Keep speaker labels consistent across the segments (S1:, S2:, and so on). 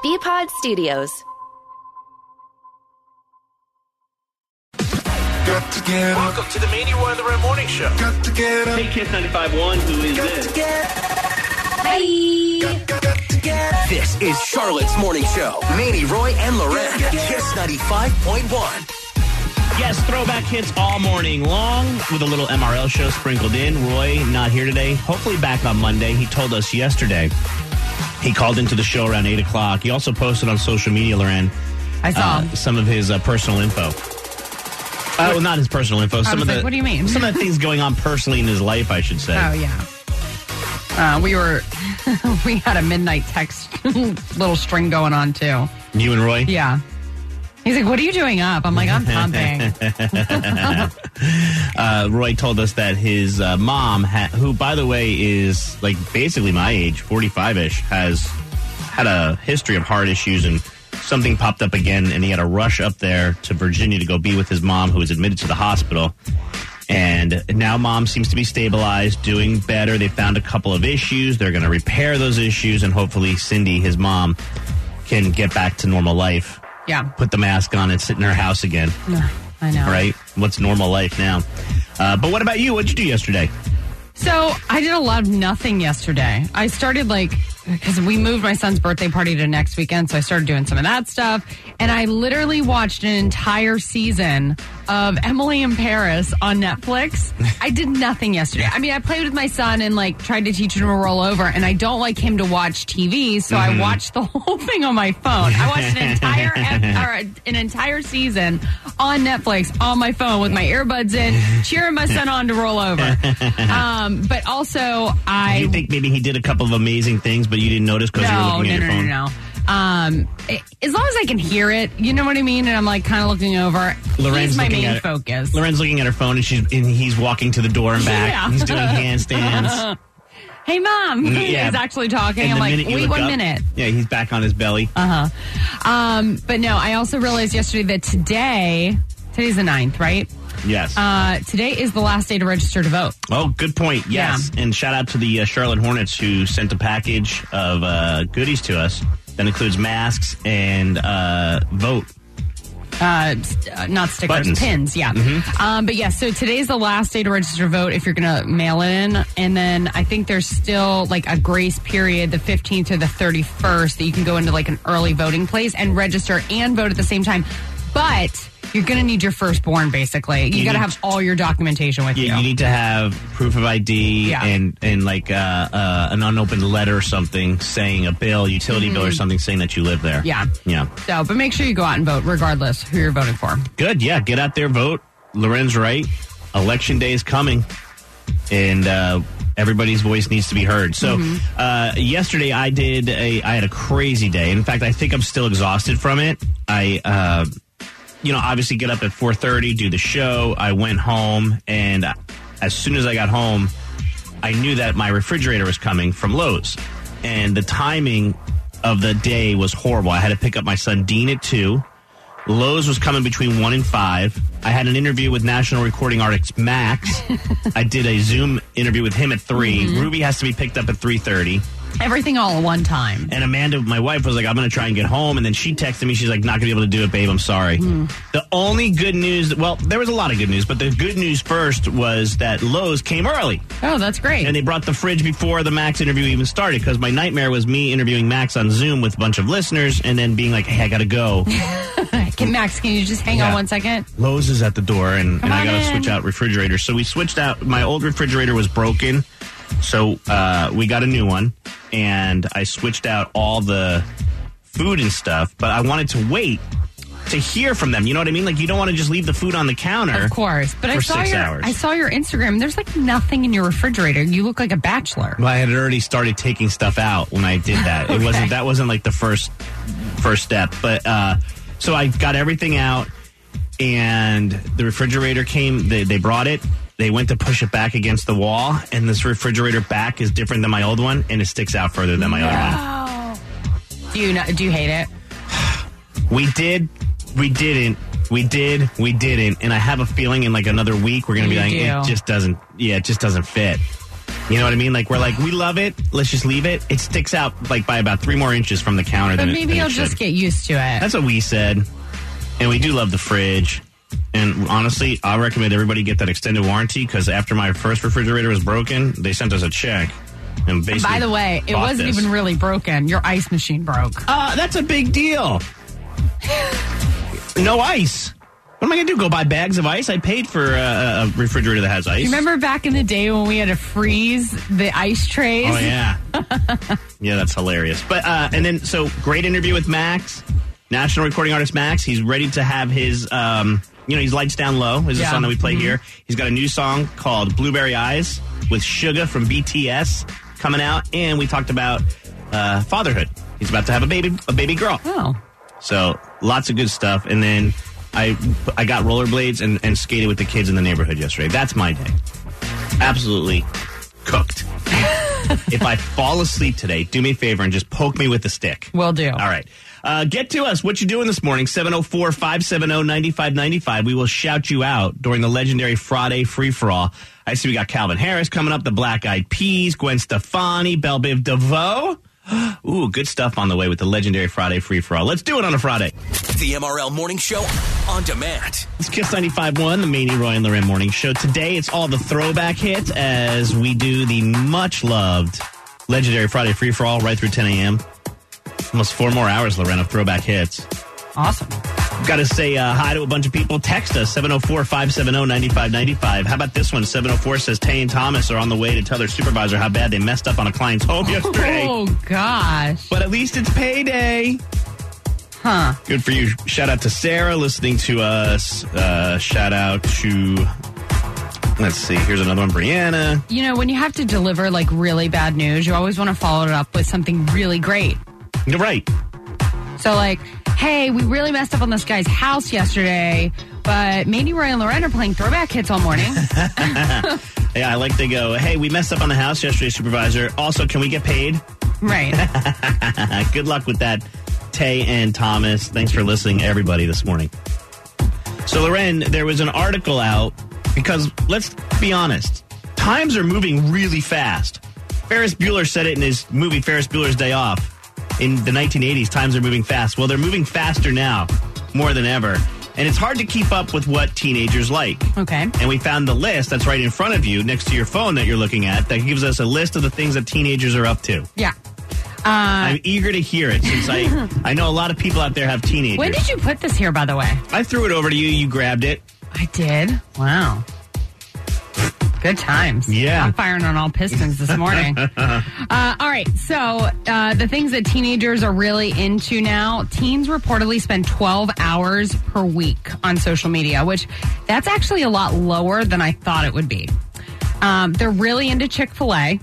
S1: BPod Studios.
S2: Got to get up.
S3: Welcome to the Manny Roy and the Red Morning Show.
S2: Got to get up.
S3: Hey, Kiss 95.1, who is
S2: Got
S3: this?
S2: to get up.
S1: Hi.
S2: Got to get up.
S4: This is Charlotte's Morning Show. Manny, Roy, and Loren. Kiss 95.1.
S3: Yes, throwback hits all morning long with a little MRL show sprinkled in. Roy, not here today. Hopefully back on Monday. He told us yesterday. He called into the show around 8 o'clock. He also posted on social media, Loren.
S5: I saw
S3: some of his personal info. Well, not his personal info. Some of the.
S5: What do you mean?
S3: Some of the things going on personally in his life, I should say.
S5: Oh, yeah. We had a midnight text little string going on, too.
S3: You and Roy?
S5: Yeah. He's like, what are you doing up? I'm like, I'm pumping.
S3: Roy told us that his mom, who, by the way, is like basically my age, 45-ish, has had a history of heart issues, and something popped up again, and he had to rush up there to Virginia to go be with his mom, who was admitted to the hospital. And now mom seems to be stabilized, doing better. They found a couple of issues. They're going to repair those issues, and hopefully Cindy, his mom, can get back to normal life.
S5: Yeah.
S3: Put the mask on and sit in her house again.
S5: I know.
S3: Right? What's normal life now? But what about you? What'd you do yesterday?
S5: So I did a lot of nothing yesterday. I started because we moved my son's birthday party to next weekend, so I started doing some of that stuff. And I literally watched an entire season of Emily in Paris on Netflix. I did nothing yesterday. I mean, I played with my son and tried to teach him to roll over, and I don't like him to watch TV, so I watched the whole thing on my phone. I watched an entire season on Netflix on my phone with my earbuds in, cheering my son on to roll over. But also,
S3: Do you think maybe he did a couple of amazing things, but you didn't notice because you were looking at your phone?
S5: No. As long as I can hear it, you know what I mean? And I'm kind of looking over. He's my main focus.
S3: Loren's looking at her phone, and he's walking to the door and back.
S5: Yeah.
S3: He's doing handstands.
S5: Hey, Mom.
S3: Yeah.
S5: He's actually talking. I'm like, wait 1 minute.
S3: Yeah, he's back on his belly.
S5: But no, I also realized yesterday that today's the 9th, right?
S3: Yes.
S5: Today is the last day to register to vote.
S3: Oh, good point. Yes. Yeah. And shout out to the Charlotte Hornets who sent a package of goodies to us that includes masks and vote.
S5: Not stickers,
S3: buttons.
S5: Pins, yeah.
S3: Mm-hmm.
S5: But yeah, so today's the last day to register to vote if you're going to mail it in. And then I think there's still a grace period, the 15th or the 31st, that you can go into an early voting place and register and vote at the same time. But you're going to need your firstborn, basically. You got to have all your documentation with you.
S3: You need to have proof of ID and an unopened letter or something saying a bill, utility bill or something saying that you live there.
S5: Yeah.
S3: Yeah.
S5: So, but make sure you go out and vote regardless who you're voting for.
S3: Good. Yeah. Get out there, vote. Loren's right. Election day is coming. And everybody's voice needs to be heard. So yesterday I had a crazy day. In fact, I think I'm still exhausted from it. I obviously get up at 4:30, do the show. I went home, and as soon as I got home, I knew that my refrigerator was coming from Lowe's. And the timing of the day was horrible. I had to pick up my son Dean at 2. Lowe's was coming between 1 and 5. I had an interview with national recording artist Max. I did a Zoom interview with him at 3. Ruby has to be picked up at 3:30.
S5: Everything all at one time.
S3: And Amanda, my wife, was like, I'm going to try and get home. And then she texted me. She's like, not going to be able to do it, babe. I'm sorry. The only good news, well, there was a lot of good news, but the good news first was that Lowe's came early.
S5: Oh, that's great.
S3: And they brought the fridge before the Max interview even started, because my nightmare was me interviewing Max on Zoom with a bunch of listeners and then being like, hey, I got to go.
S5: Max, can you just hang on 1 second?
S3: Lowe's is at the door, and I got to switch out refrigerators. So we switched out. My old refrigerator was broken. So we got a new one, and I switched out all the food and stuff, but I wanted to wait to hear from them. You know what I mean? You don't want to just leave the food on the counter.
S5: Of course. But
S3: for 6 hours.
S5: I saw your Instagram. There's nothing in your refrigerator. You look like a bachelor.
S3: Well, I had already started taking stuff out when I did that.
S5: Okay.
S3: That wasn't the first step. But so I got everything out, and the refrigerator came. They brought it. They went to push it back against the wall, and this refrigerator back is different than my old one, and it sticks out further than my other one.
S5: Do you hate it?
S3: We did. We didn't. We did. We didn't. And I have a feeling in another week we're going to be it just doesn't fit. You know what I mean? Like, we're like, we love it. Let's just leave it. It sticks out like by about 3 more inches from the counter.
S5: But
S3: than
S5: maybe you'll just get used to it.
S3: That's what we said. And we do love the fridge. And honestly, I recommend everybody get that extended warranty because after my first refrigerator was broken, they sent us a check. And basically,
S5: by the way, it wasn't even really broken. Your ice machine broke.
S3: That's a big deal. No ice. What am I going to do? Go buy bags of ice? I paid for a refrigerator that has ice.
S5: You remember back in the day when we had to freeze the ice trays?
S3: Oh, yeah. Yeah, that's hilarious. But, and then, so great interview with Max, national recording artist Max. He's ready to have his, he's Lights Down Low is the song that we play here. He's got a new song called Blueberry Eyes with Suga from BTS coming out. And we talked about fatherhood. He's about to have a baby girl.
S5: Oh.
S3: So lots of good stuff. And then I got rollerblades and skated with the kids in the neighborhood yesterday. That's my day. Absolutely cooked. If I fall asleep today, do me a favor and just poke me with the stick.
S5: Will do.
S3: All right. Get to us. What you doing this morning? 704-570-9595. We will shout you out during the legendary Friday free-for-all. I see we got Calvin Harris coming up, the Black Eyed Peas, Gwen Stefani, Belle Biv DeVoe. Ooh, good stuff on the way with the legendary Friday free-for-all. Let's do it on a Friday.
S4: The MRL Morning Show on demand.
S3: It's Kiss 95.1, the Manny, Roy, and Loren Morning Show. Today, it's all the throwback hits as we do the much-loved legendary Friday free-for-all right through 10 a.m. Almost 4 more hours, Loren, of throwback hits.
S5: Awesome.
S3: Got to say hi to a bunch of people. Text us, 704-570-9595. How about this one? 704 says Tay and Thomas are on the way to tell their supervisor how bad they messed up on a client's home yesterday.
S5: Oh, gosh.
S3: But at least it's payday.
S5: Huh.
S3: Good for you. Shout out to Sarah listening to us. Shout out to, let's see, here's another one, Brianna.
S5: You know, when you have to deliver like really bad news, you always want to follow it up with something really great.
S3: You're right.
S5: So like, hey, we really messed up on this guy's house yesterday, but Mandy, Roy, and Loren are playing throwback hits all morning.
S3: Yeah, I like to go, hey, we messed up on the house yesterday, supervisor. Also, can we get paid?
S5: Right.
S3: Good luck with that, Tay and Thomas. Thanks for listening, everybody, this morning. So, Loren, there was an article out because, let's be honest, times are moving really fast. Ferris Bueller said it in his movie Ferris Bueller's Day Off. In the 1980s, times are moving fast. Well, they're moving faster now, more than ever. And it's hard to keep up with what teenagers like.
S5: Okay.
S3: And we found the list that's right in front of you, next to your phone that you're looking at, that gives us a list of the things that teenagers are up to.
S5: Yeah.
S3: I'm eager to hear it since I know a lot of people out there have teenagers.
S5: When did you put this here, by the way?
S3: I threw it over to you. You grabbed it.
S5: I did? Wow. Good times.
S3: Yeah.
S5: I'm firing on all pistons this morning. All right. So the things that teenagers are really into now, teens reportedly spend 12 hours per week on social media, which that's actually a lot lower than I thought it would be. They're really into Chick-fil-A.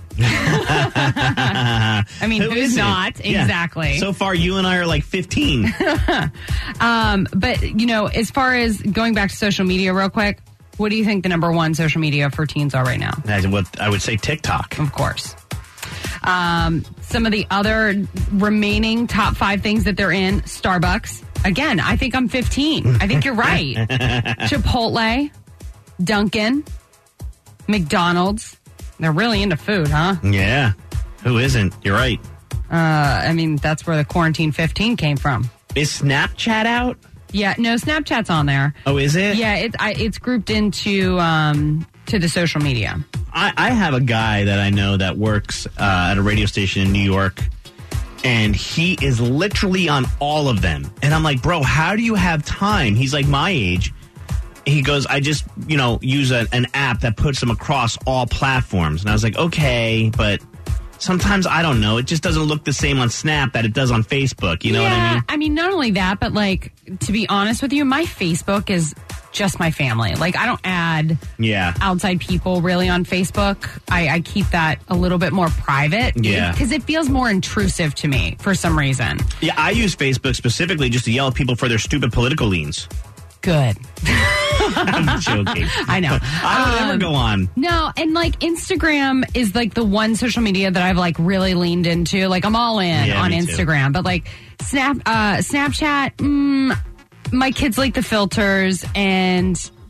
S5: I mean,
S3: Who
S5: who's
S3: isn't?
S5: not?
S3: Yeah.
S5: Exactly.
S3: So far, you and I are like 15.
S5: But, you know, as far as going back to social media real quick, what do you think the number one social media for teens are right now?
S3: I would say TikTok.
S5: Of course. Some of the other remaining top 5 things that they're in, Starbucks. Again, I think I'm 15. I think you're right. Chipotle, Dunkin', McDonald's. They're really into food, huh?
S3: Yeah. Who isn't? You're right.
S5: I mean, that's where the Quarantine 15 came from.
S3: Is Snapchat out?
S5: Yeah, no, Snapchat's on there.
S3: Oh, is it?
S5: Yeah, it's grouped into to the social media.
S3: I have a guy that I know that works at a radio station in New York, and he is literally on all of them. And I'm like, bro, how do you have time? He's like my age. He goes, I just, use an app that puts them across all platforms. And I was like, okay, but sometimes, I don't know, it just doesn't look the same on Snap that it does on Facebook. You know what I mean?
S5: I mean, not only that, but like, to be honest with you, my Facebook is just my family. Like, I don't add outside people really on Facebook. I keep that a little bit more private.
S3: Yeah.
S5: Because it feels more intrusive to me for some reason.
S3: Yeah, I use Facebook specifically just to yell at people for their stupid political leans.
S5: Good.
S3: I'm joking.
S5: I know.
S3: I don't ever go on.
S5: No, and like Instagram is like the one social media that I've like really leaned into. Like I'm all in on Instagram, but like Snapchat, my kids like the filters, and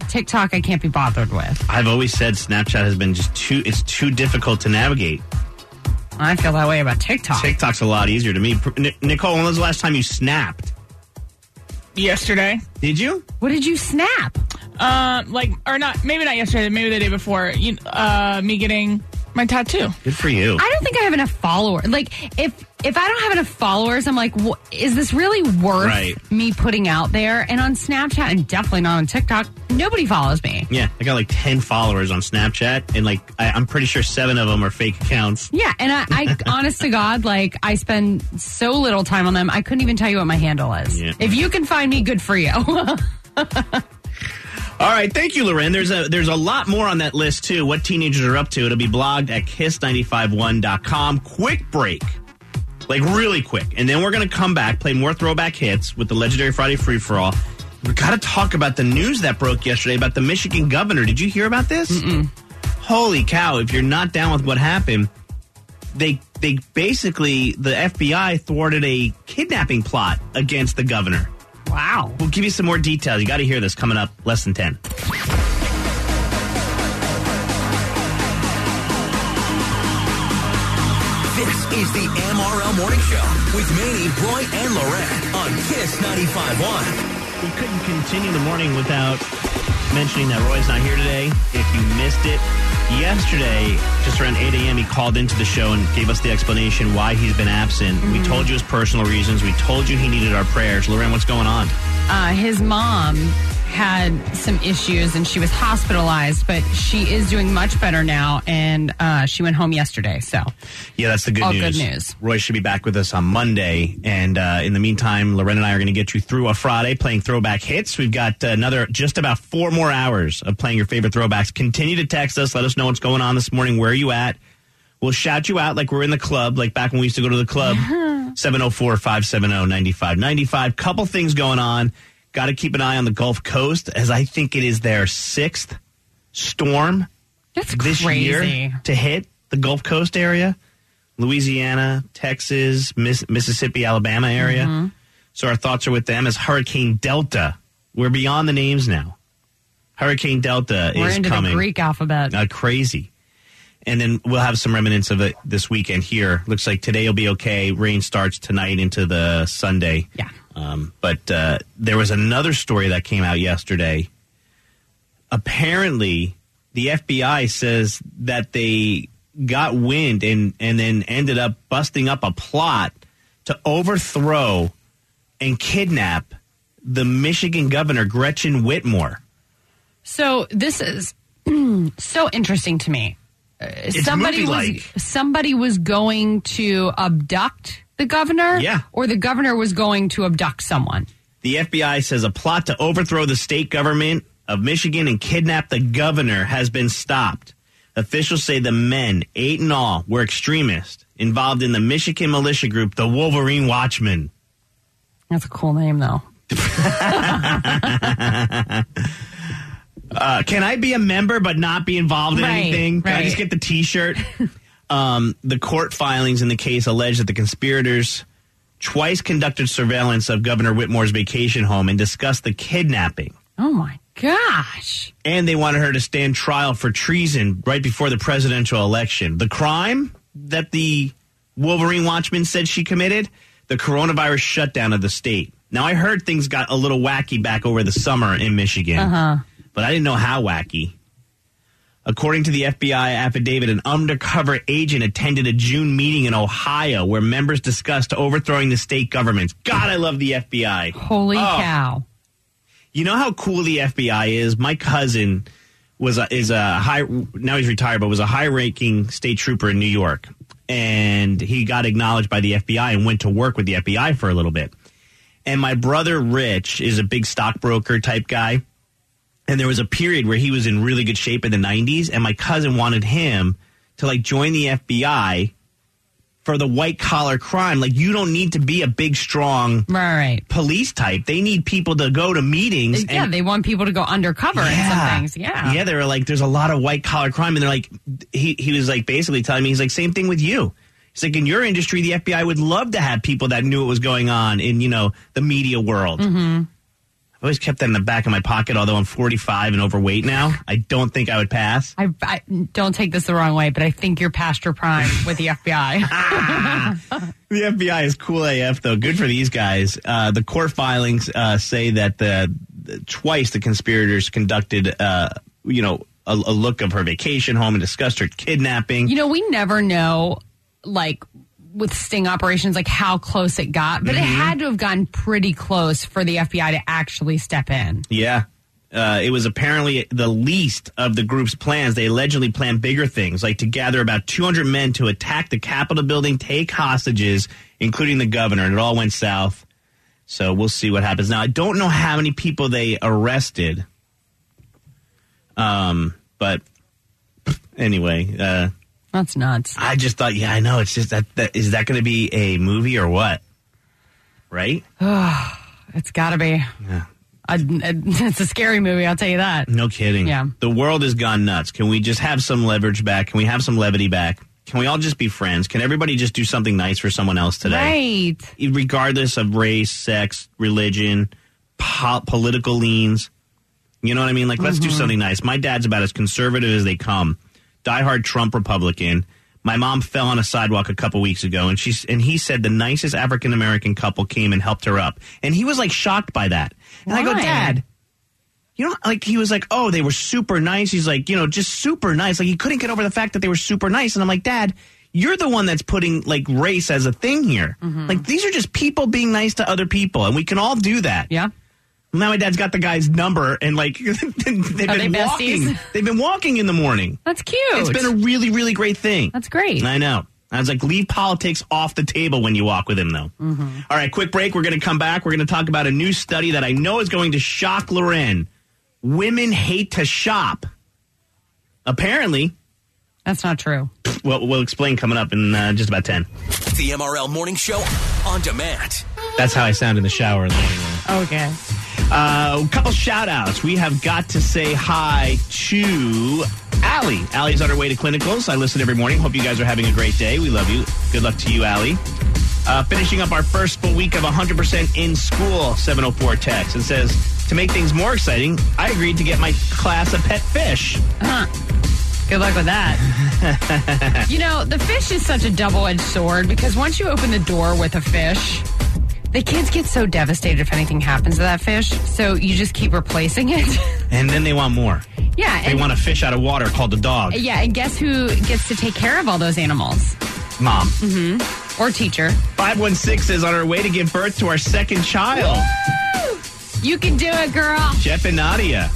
S5: TikTok I can't be bothered with.
S3: I've always said Snapchat has been it's too difficult to navigate.
S5: I feel that way about TikTok.
S3: TikTok's a lot easier to me. Nicole, when was the last time you snapped?
S6: Yesterday.
S3: Did you?
S5: What did you snap?
S6: Maybe not yesterday, maybe the day before. Me getting my tattoo.
S3: Good for you.
S5: I don't think I have enough followers. Like, if I don't have enough followers, I'm like, is this really worth me putting out there? And on Snapchat, and definitely not on TikTok, nobody follows me.
S3: Yeah, I got like 10 followers on Snapchat, and I'm pretty sure 7 of them are fake accounts.
S5: Yeah, and I honest to God, I spend so little time on them, I couldn't even tell you what my handle is.
S3: Yeah.
S5: If you can find me, good for you.
S3: All right, thank you, Loren. There's a lot more on that list, too. What teenagers are up to. It'll be blogged at kiss951.com. Quick break. Really quick. And then we're going to come back, play more throwback hits with the legendary Friday Free-For-All. We've got to talk about the news that broke yesterday about the Michigan governor. Did you hear about this?
S5: Mm-mm.
S3: Holy cow. If you're not down with what happened, they basically, the FBI thwarted a kidnapping plot against the governor.
S5: Wow.
S3: We'll give you some more details. You got to hear this coming up less than 10.
S4: This is the MRL Morning Show with Manny, Roy, and Loren on Kiss 95.1.
S3: We couldn't continue the morning without mentioning that Roy's not here today. If you missed it, yesterday, just around 8 a.m., he called into the show and gave us the explanation why he's been absent. Mm-hmm. We told you his personal reasons. We told you he needed our prayers. Loren, what's going on?
S5: His mom had some issues and she was hospitalized, but she is doing much better now, and she went home yesterday. So,
S3: yeah, that's the good news.
S5: All good news.
S3: Roy should be back with us on Monday, and in the meantime, Loren and I are going to get you through a Friday playing throwback hits. We've got another just about 4 more hours of playing your favorite throwbacks. Continue to text us. Let us know what's going on this morning. Where are you at? We'll shout you out like we're in the club, like back when we used to go to the club. 704-570-9595. Couple things going on. Got to keep an eye on the Gulf Coast, as I think it is their 6th storm this year to hit the Gulf Coast area. Louisiana, Texas, Mississippi, Alabama area. Mm-hmm. So our thoughts are with them as Hurricane Delta. We're beyond the names now. Hurricane Delta is coming.
S5: We're into the Greek alphabet.
S3: Crazy. And then we'll have some remnants of it this weekend here. Looks like today will be okay. Rain starts tonight into the Sunday.
S5: Yeah.
S3: But there was another story that came out yesterday. Apparently, the FBI says that they got wind and then ended up busting up a plot to overthrow and kidnap the Michigan governor, Gretchen Whitmer.
S5: So this is so interesting to me. Somebody was going to abduct the governor?
S3: Yeah.
S5: Or the governor was going to abduct someone?
S3: The FBI says a plot to overthrow the state government of Michigan and kidnap the governor has been stopped. Officials say the men, 8 in all, were extremists involved in the Michigan militia group, the Wolverine Watchmen.
S5: That's a cool name, though.
S3: Can I be a member but not be involved in anything? Can I just get the T-shirt? The court filings in the case allege that the conspirators twice conducted surveillance of Governor Whitmer's vacation home and discussed the kidnapping.
S5: Oh, my gosh.
S3: And they wanted her to stand trial for treason right before the presidential election. The crime that the Wolverine Watchmen said she committed? The coronavirus shutdown of the state. Now, I heard things got a little wacky back over the summer in Michigan, but I didn't know how wacky. According to the FBI affidavit, an undercover agent attended a June meeting in Ohio where members discussed overthrowing the state government. God, I love the FBI.
S5: Holy cow.
S3: You know how cool the FBI is? My cousin now he's retired, but was a high-ranking state trooper in New York. And he got acknowledged by the FBI and went to work with the FBI for a little bit. And my brother, Rich, is a big stockbroker type guy. And there was a period where he was in really good shape in the 90s, and my cousin wanted him to, join the FBI for the white-collar crime. You don't need to be a big, strong police type. They need people to go to meetings.
S5: Yeah, they want people to go undercover in some things. Yeah.
S3: Yeah, they were there's a lot of white-collar crime, and they're he was, basically telling me, he's same thing with you. He's in your industry, the FBI would love to have people that knew what was going on in, the media world. Mm-hmm. I always kept that in the back of my pocket, although I'm 45 and overweight now. I don't think I would pass.
S5: I don't take this the wrong way, but I think you're past your prime with the FBI.
S3: The FBI is cool AF, though. Good for these guys. The court filings say that twice the conspirators conducted, a look of her vacation home and discussed her kidnapping.
S5: We never know, like, with sting operations, like how close it got, but it had to have gotten pretty close for the FBI to actually step in.
S3: Yeah. It was apparently the least of the group's plans. They allegedly planned bigger things, like to gather about 200 men to attack the Capitol building, take hostages, including the governor, and it all went south. So we'll see what happens. Now, I don't know how many people they arrested. But anyway,
S5: that's nuts.
S3: I just thought, I know. It's just that is that going to be a movie or what? Right?
S5: It's got to be.
S3: Yeah.
S5: It's a scary movie, I'll tell you that.
S3: No kidding.
S5: Yeah.
S3: The world has gone nuts. Can we just have some leverage back? Can we have some levity back? Can we all just be friends? Can everybody just do something nice for someone else today?
S5: Right.
S3: Regardless of race, sex, religion, political leans. You know what I mean? Like, let's do something nice. My dad's about as conservative as they come. Diehard Trump Republican. My mom fell on a sidewalk a couple weeks ago, and he said the nicest African-American couple came and helped her up. And he was, like, shocked by that. And I go, Dad, he was like, oh, they were super nice. He's like, just super nice. Like, he couldn't get over the fact that they were super nice. And I'm like, Dad, you're the one that's putting, like, race as a thing here. Like, these are just people being nice to other people, and we can all do that.
S5: Yeah.
S3: Now my dad's got the guy's number, and like they've been walking. They've been walking in the morning.
S5: That's cute.
S3: It's been a really, really great thing.
S5: That's great.
S3: I know. I was like, leave politics off the table when you walk with him, though. All right, quick break. We're going to come back. We're going to talk about a new study that I know is going to shock Loren. Women hate to shop. Apparently.
S5: That's not true.
S3: Well, we'll explain coming up in just about 10.
S4: The MRL Morning Show on demand.
S3: That's how I sound in the shower in the morning.
S5: Okay.
S3: A couple shout-outs. We have got to say hi to Allie. Allie's on her way to clinicals. I listen every morning. Hope you guys are having a great day. We love you. Good luck to you, Allie. Finishing up our first full week of 100% in school, 704 text. It says, to make things more exciting, I agreed to get my class a pet fish.
S5: Good luck with that. The fish is such a double-edged sword because once you open the door with a fish, the kids get so devastated if anything happens to that fish, so you just keep replacing it.
S3: And then they want more.
S5: Yeah.
S3: They want a fish out of water called a dog.
S5: Yeah, and guess who gets to take care of all those animals?
S3: Mom.
S5: Or teacher.
S3: 516 is on her way to give birth to our second child.
S5: Woo! You can do it, girl.
S3: Jeff and Nadia.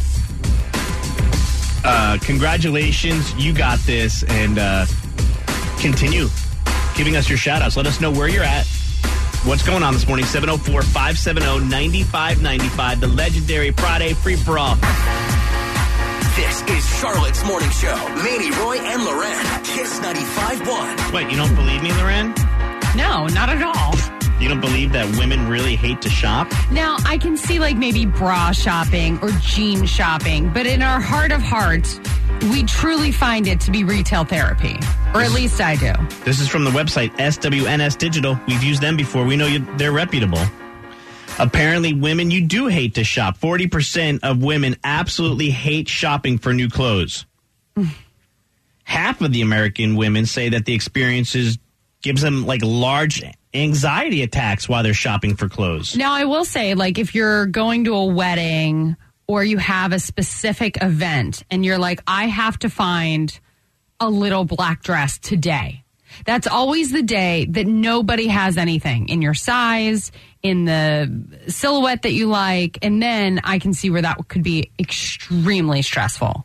S3: Congratulations. You got this. And continue giving us your shout-outs. Let us know where you're at. What's going on this morning? 704-570-9595. The legendary Friday free-for-all.
S4: This is Charlotte's Morning Show. Manny, Roy, and Loren. Kiss 95.1.
S3: Wait, you don't believe me, Loren?
S5: No, not at all.
S3: You don't believe that women really hate to shop?
S5: Now, I can see like maybe bra shopping or jean shopping, but in our heart of hearts, we truly find it to be retail therapy. Or at least I do.
S3: This is from the website SWNS Digital. We've used them before. We know they're reputable. Apparently, women, you do hate to shop. 40% of women absolutely hate shopping for new clothes. Half of the American women say that the experiences gives them like large anxiety attacks while they're shopping for clothes.
S5: Now, I will say, like, if you're going to a wedding or you have a specific event and you're like, I have to find a little black dress today. That's always the day that nobody has anything in your size, in the silhouette that you like. And then I can see where that could be extremely stressful.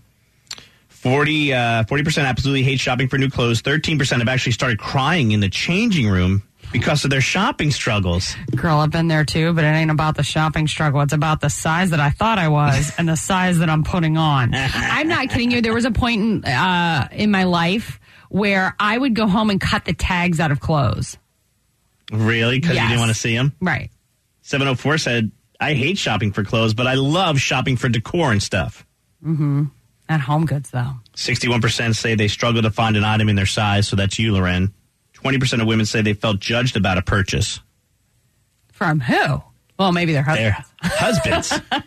S3: 40% absolutely hate shopping for new clothes. 13% have actually started crying in the changing room because of their shopping struggles.
S5: Girl, I've been there too, but it ain't about the shopping struggle. It's about the size that I thought I was and the size that I'm putting on. I'm not kidding you. There was a point in my life where I would go home and cut the tags out of clothes.
S3: Really? Because
S5: Yes.
S3: you didn't want to see them?
S5: Right.
S3: 704 said, I hate shopping for clothes, but I love shopping for decor and stuff.
S5: At Home Goods, though.
S3: 61% say they struggle to find an item in their size, so that's you, Loren. 20% of women say they felt judged about a purchase.
S5: From who? Well, maybe they're husbands.
S3: They're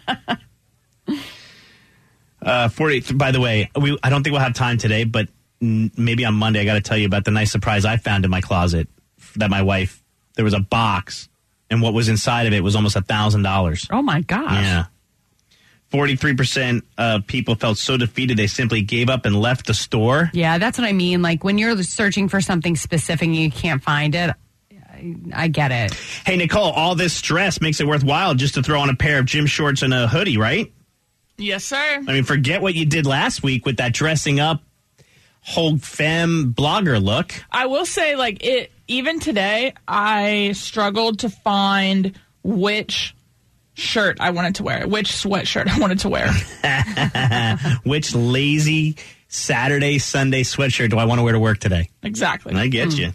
S3: husbands. 40. By the way, I don't think we'll have time today, but maybe on Monday I got to tell you about the nice surprise I found in my closet that my wife. There was a box, and what was inside of it was almost $1,000.
S5: Oh my gosh!
S3: Yeah. 43% of people felt so defeated they simply gave up and left the store.
S5: Yeah, that's what I mean. Like when you're searching for something specific and you can't find it, I get it.
S3: Hey, Nicole, all this stress makes it worthwhile just to throw on a pair of gym shorts and a hoodie, right?
S6: Yes, sir.
S3: I mean, forget what you did last week with that dressing up whole femme blogger look.
S6: I will say, even today, I struggled to find which shirt I wanted to wear, which sweatshirt I wanted to wear.
S3: Which lazy Saturday, Sunday sweatshirt do I want to wear to work today?
S6: Exactly.
S3: I get you.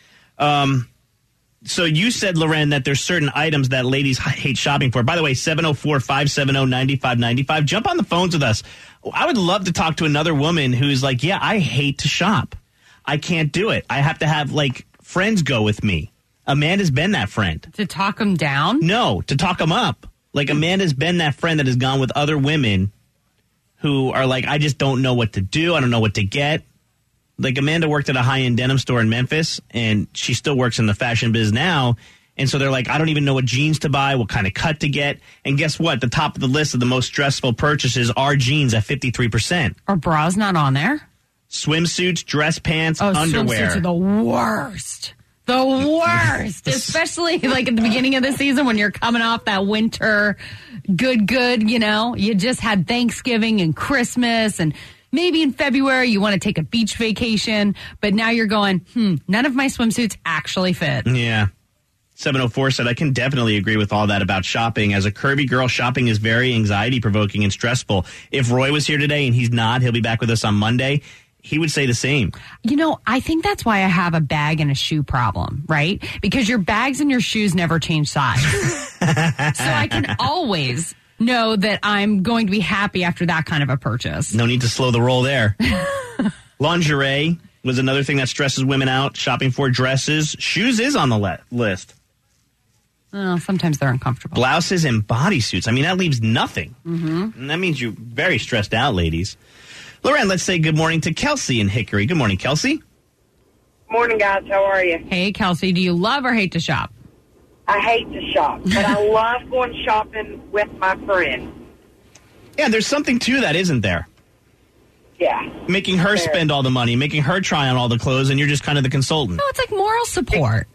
S3: So you said, Loren, that there's certain items that ladies hate shopping for. By the way, 704-570-9595. Jump on the phones with us. I would love to talk to another woman who's like, yeah, I hate to shop. I can't do it. I have to have, friends go with me. Amanda's been that friend.
S5: To talk them down?
S3: No, to talk them up. Amanda's been that friend that has gone with other women who are like, I just don't know what to do. I don't know what to get. Amanda worked at a high-end denim store in Memphis, and she still works in the fashion biz now. And so they're like, I don't even know what jeans to buy, what kind of cut to get. And guess what? The top of the list of the most stressful purchases are jeans at 53%.
S5: Are bras not on there?
S3: Swimsuits, dress pants, underwear.
S5: Swimsuits are the worst. The worst. Especially at the beginning of the season when you're coming off that winter good, you just had Thanksgiving and Christmas, and maybe in February you want to take a beach vacation, but now you're going, none of my swimsuits actually fit.
S3: Yeah. 704 said, I can definitely agree with all that about shopping. As a curvy girl, shopping is very anxiety-provoking and stressful. If Roy was here today, and he's not, he'll be back with us on Monday, he would say the same.
S5: I think that's why I have a bag and a shoe problem, right? Because your bags and your shoes never change size. So I can always know that I'm going to be happy after that kind of a purchase.
S3: No need to slow the roll there. Lingerie was another thing that stresses women out. Shopping for dresses. Shoes is on the list.
S5: Sometimes they're uncomfortable.
S3: Blouses and bodysuits. I mean, that leaves nothing.
S5: Mm-hmm.
S3: And that means you're very stressed out, ladies. Loren, let's say good morning to Kelsey in Hickory. Good morning, Kelsey.
S7: Morning, guys. How are you?
S5: Hey, Kelsey. Do you love or hate to shop?
S7: I hate to shop, but I love going shopping with my friends.
S3: Yeah, there's something to that, isn't there?
S7: Yeah.
S3: Making her spend all the money, making her try on all the clothes, and you're just kind of the consultant.
S5: No, it's like moral support.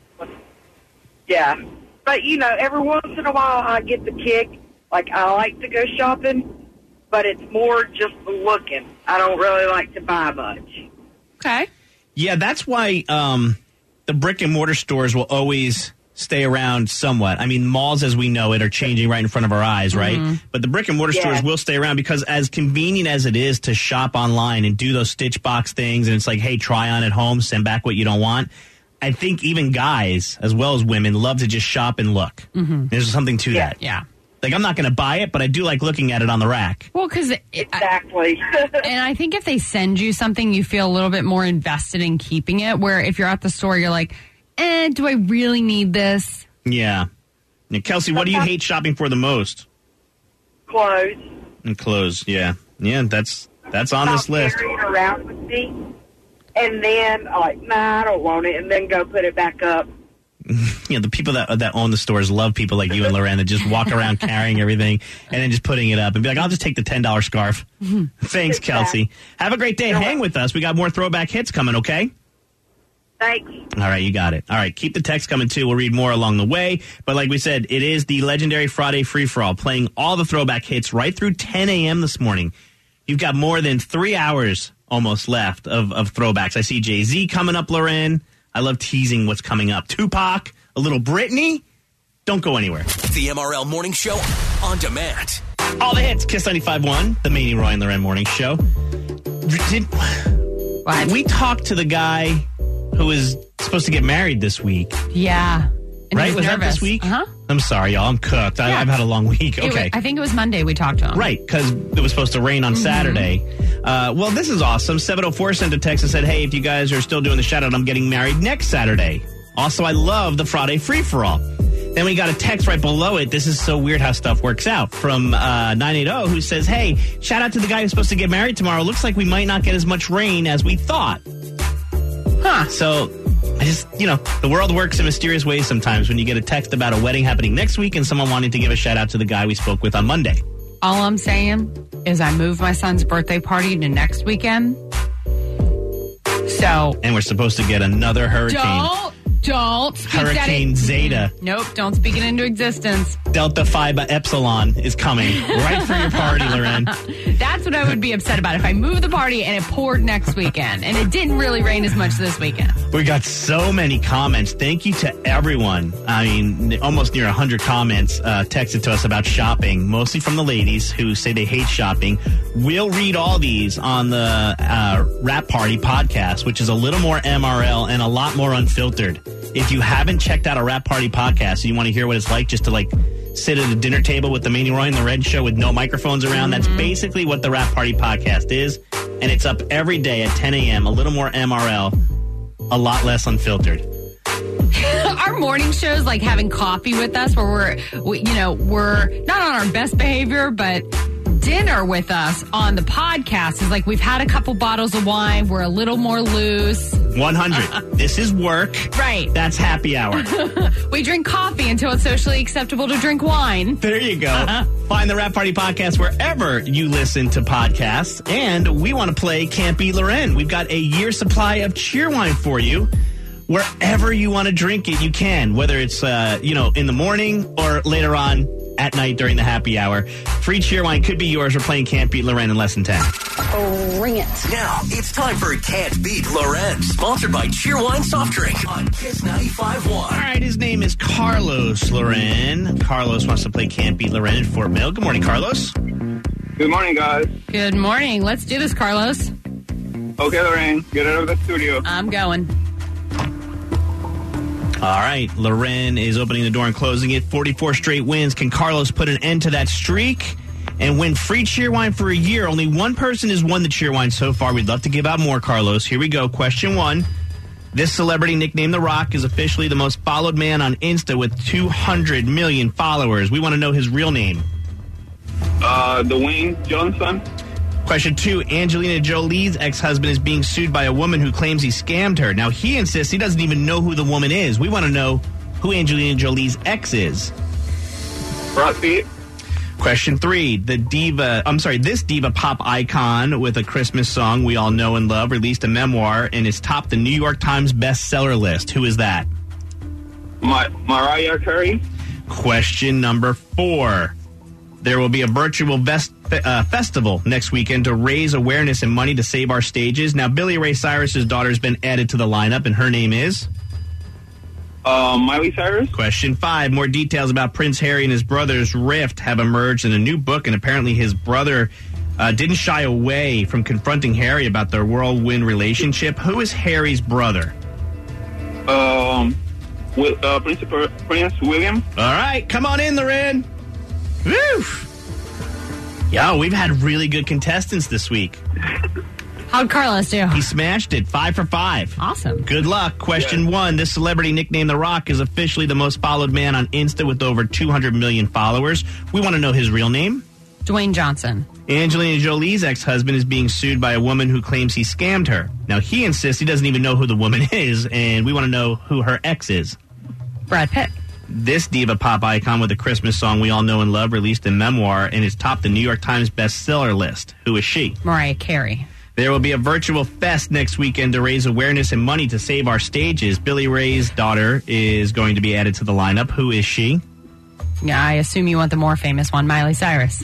S7: Yeah. But, every once in a while I get the kick. I like to go shopping, but it's more just looking. I don't really like to buy much.
S5: Okay.
S3: Yeah, that's why the brick and mortar stores will always stay around somewhat. I mean, malls as we know it are changing right in front of our eyes, right? Mm-hmm. But the brick and mortar stores will stay around because as convenient as it is to shop online and do those Stitch Box things, and it's like, hey, try on at home, send back what you don't want. I think even guys, as well as women, love to just shop and look. Mm-hmm. There's something to that.
S5: Yeah.
S3: I'm not going to buy it, but I do like looking at it on the rack.
S5: Well, because...
S7: Exactly.
S5: And I think if they send you something, you feel a little bit more invested in keeping it, where if you're at the store, you're like, do I really need this?
S3: Yeah. Now, Kelsey, what do you hate shopping for the most?
S7: Clothes.
S3: And clothes, yeah. Yeah, that's on this list.
S7: Carry it around with me, and then I don't want it, and then go put it back up.
S3: The people that own the stores love people like you and Loren that just walk around carrying everything and then just putting it up and be like, I'll just take the $10 scarf. Thanks, Kelsey. Have a great day. Hang with us. We got more throwback hits coming, okay?
S7: Thanks.
S3: All right, you got it. All right, keep the text coming, too. We'll read more along the way. But like we said, it is the legendary Friday free-for-all, playing all the throwback hits right through 10 a.m. this morning. You've got more than 3 hours almost left of throwbacks. I see Jay-Z coming up, Loren. I love teasing what's coming up. Tupac, a little Britney. Don't go anywhere.
S4: The MRL Morning Show on demand.
S3: All the hits, Kiss 95.1, the Manny, Roy, and Loren Morning Show. We talked to the guy who was supposed to get married this week.
S5: Yeah. And
S3: right? Was that this week?
S5: Uh-huh.
S3: I'm sorry, y'all. I'm cooked. I've had a long week. Okay.
S5: I think it was Monday we talked to him.
S3: Right, because it was supposed to rain on Saturday. Well, this is awesome. 704 sent a text and said, hey, if you guys are still doing the shout-out, I'm getting married next Saturday. Also, I love the Friday free-for-all. Then we got a text right below it. This is so weird how stuff works out. From 980 who says, hey, shout out to the guy who's supposed to get married tomorrow. Looks like we might not get as much rain as we thought. Huh. So I just, the world works in mysterious ways sometimes when you get a text about a wedding happening next week and someone wanting to give a shout out to the guy we spoke with on Monday.
S5: All I'm saying is I moved my son's birthday party to next weekend. So.
S3: And we're supposed to get another hurricane.
S5: Don't speak
S3: Hurricane Zeta.
S5: Nope, don't speak it into existence.
S3: Delta Phi Epsilon is coming right for your party, Loren.
S5: That's what I would be upset about if I moved the party and it poured next weekend and it didn't really rain as much this weekend.
S3: We got so many comments. Thank you to everyone. I mean, almost near 100 comments texted to us about shopping, mostly from the ladies who say they hate shopping. We'll read all these on the Rap Party podcast, which is a little more MRL and a lot more unfiltered. If you haven't checked out a Rap Party podcast and you want to hear what it's like just to sit at a dinner table with the Manny Roy and the Red Show with no microphones around, that's basically what the Rap Party podcast is. And it's up every day at 10 a.m., a little more MRL, a lot less unfiltered.
S5: Our morning shows, like having coffee with us, where we're not on our best behavior, but dinner with us on the podcast is like we've had a couple bottles of wine. We're a little more loose.
S3: 100. This is work.
S5: Right.
S3: That's happy hour.
S5: We drink coffee until it's socially acceptable to drink wine.
S3: There you go. Find the Rap Party podcast wherever you listen to podcasts. And we want to play Can't Beat Loren. We've got a year's supply of Cheerwine for you. Wherever you want to drink it, you can. Whether it's, in the morning or later on at night during the happy hour. Free Cheerwine could be yours. We're playing Can't Beat Loren in less than 10.
S1: Bring it.
S4: Now, it's time for Can't Beat Loren, sponsored by Cheerwine Soft Drink on Kiss 95.1.
S3: All right, his name is Carlos Loren. Carlos wants to play Can't Beat Loren in Fort Mill. Good morning, Carlos.
S8: Good morning, guys.
S5: Good morning. Let's do this, Carlos.
S8: Okay, Lorraine, get out of the studio.
S5: I'm going.
S3: All right, Loren is opening the door and closing it. 44 straight wins. Can Carlos put an end to that streak and win free Cheerwine for a year? Only one person has won the Cheerwine so far. We'd love to give out more, Carlos. Here we go. Question 1. This celebrity nicknamed The Rock is officially the most followed man on Insta with 200 million followers. We want to know his real name.
S8: Dwayne Johnson.
S3: Question 2, Angelina Jolie's ex-husband is being sued by a woman who claims he scammed her. Now, he insists he doesn't even know who the woman is. We want to know who Angelina Jolie's ex is.
S8: Brad Pitt.
S3: Question 3, this diva pop icon with a Christmas song we all know and love released a memoir and is topped the New York Times bestseller list. Who is that?
S8: Mariah Carey.
S3: Question number 4. There will be a virtual festival next weekend to raise awareness and money to save our stages. Now, Billy Ray Cyrus's daughter has been added to the lineup, and her name is?
S8: Miley Cyrus.
S3: Question 5. More details about Prince Harry and his brother's rift have emerged in a new book, and apparently his brother didn't shy away from confronting Harry about their whirlwind relationship. Who is Harry's brother?
S8: Prince William.
S3: All right, come on in, Loren. Woo! Yo, we've had really good contestants this week.
S5: How'd Carlos do?
S3: He smashed it. 5 for 5.
S5: Awesome.
S3: Good luck. Question 1. This celebrity nicknamed The Rock is officially the most followed man on Insta with over 200 million followers. We want to know his real name.
S5: Dwayne Johnson.
S3: Angelina Jolie's ex-husband is being sued by a woman who claims he scammed her. Now, he insists he doesn't even know who the woman is, and we want to know who her ex is.
S5: Brad Pitt.
S3: This diva pop icon with a Christmas song we all know and love released a memoir and is topped the New York Times bestseller list. Who is she?
S5: Mariah Carey.
S3: There will be a virtual fest next weekend to raise awareness and money to save our stages. Billy Ray's daughter is going to be added to the lineup. Who is she?
S5: Yeah, I assume you want the more famous one, Miley Cyrus.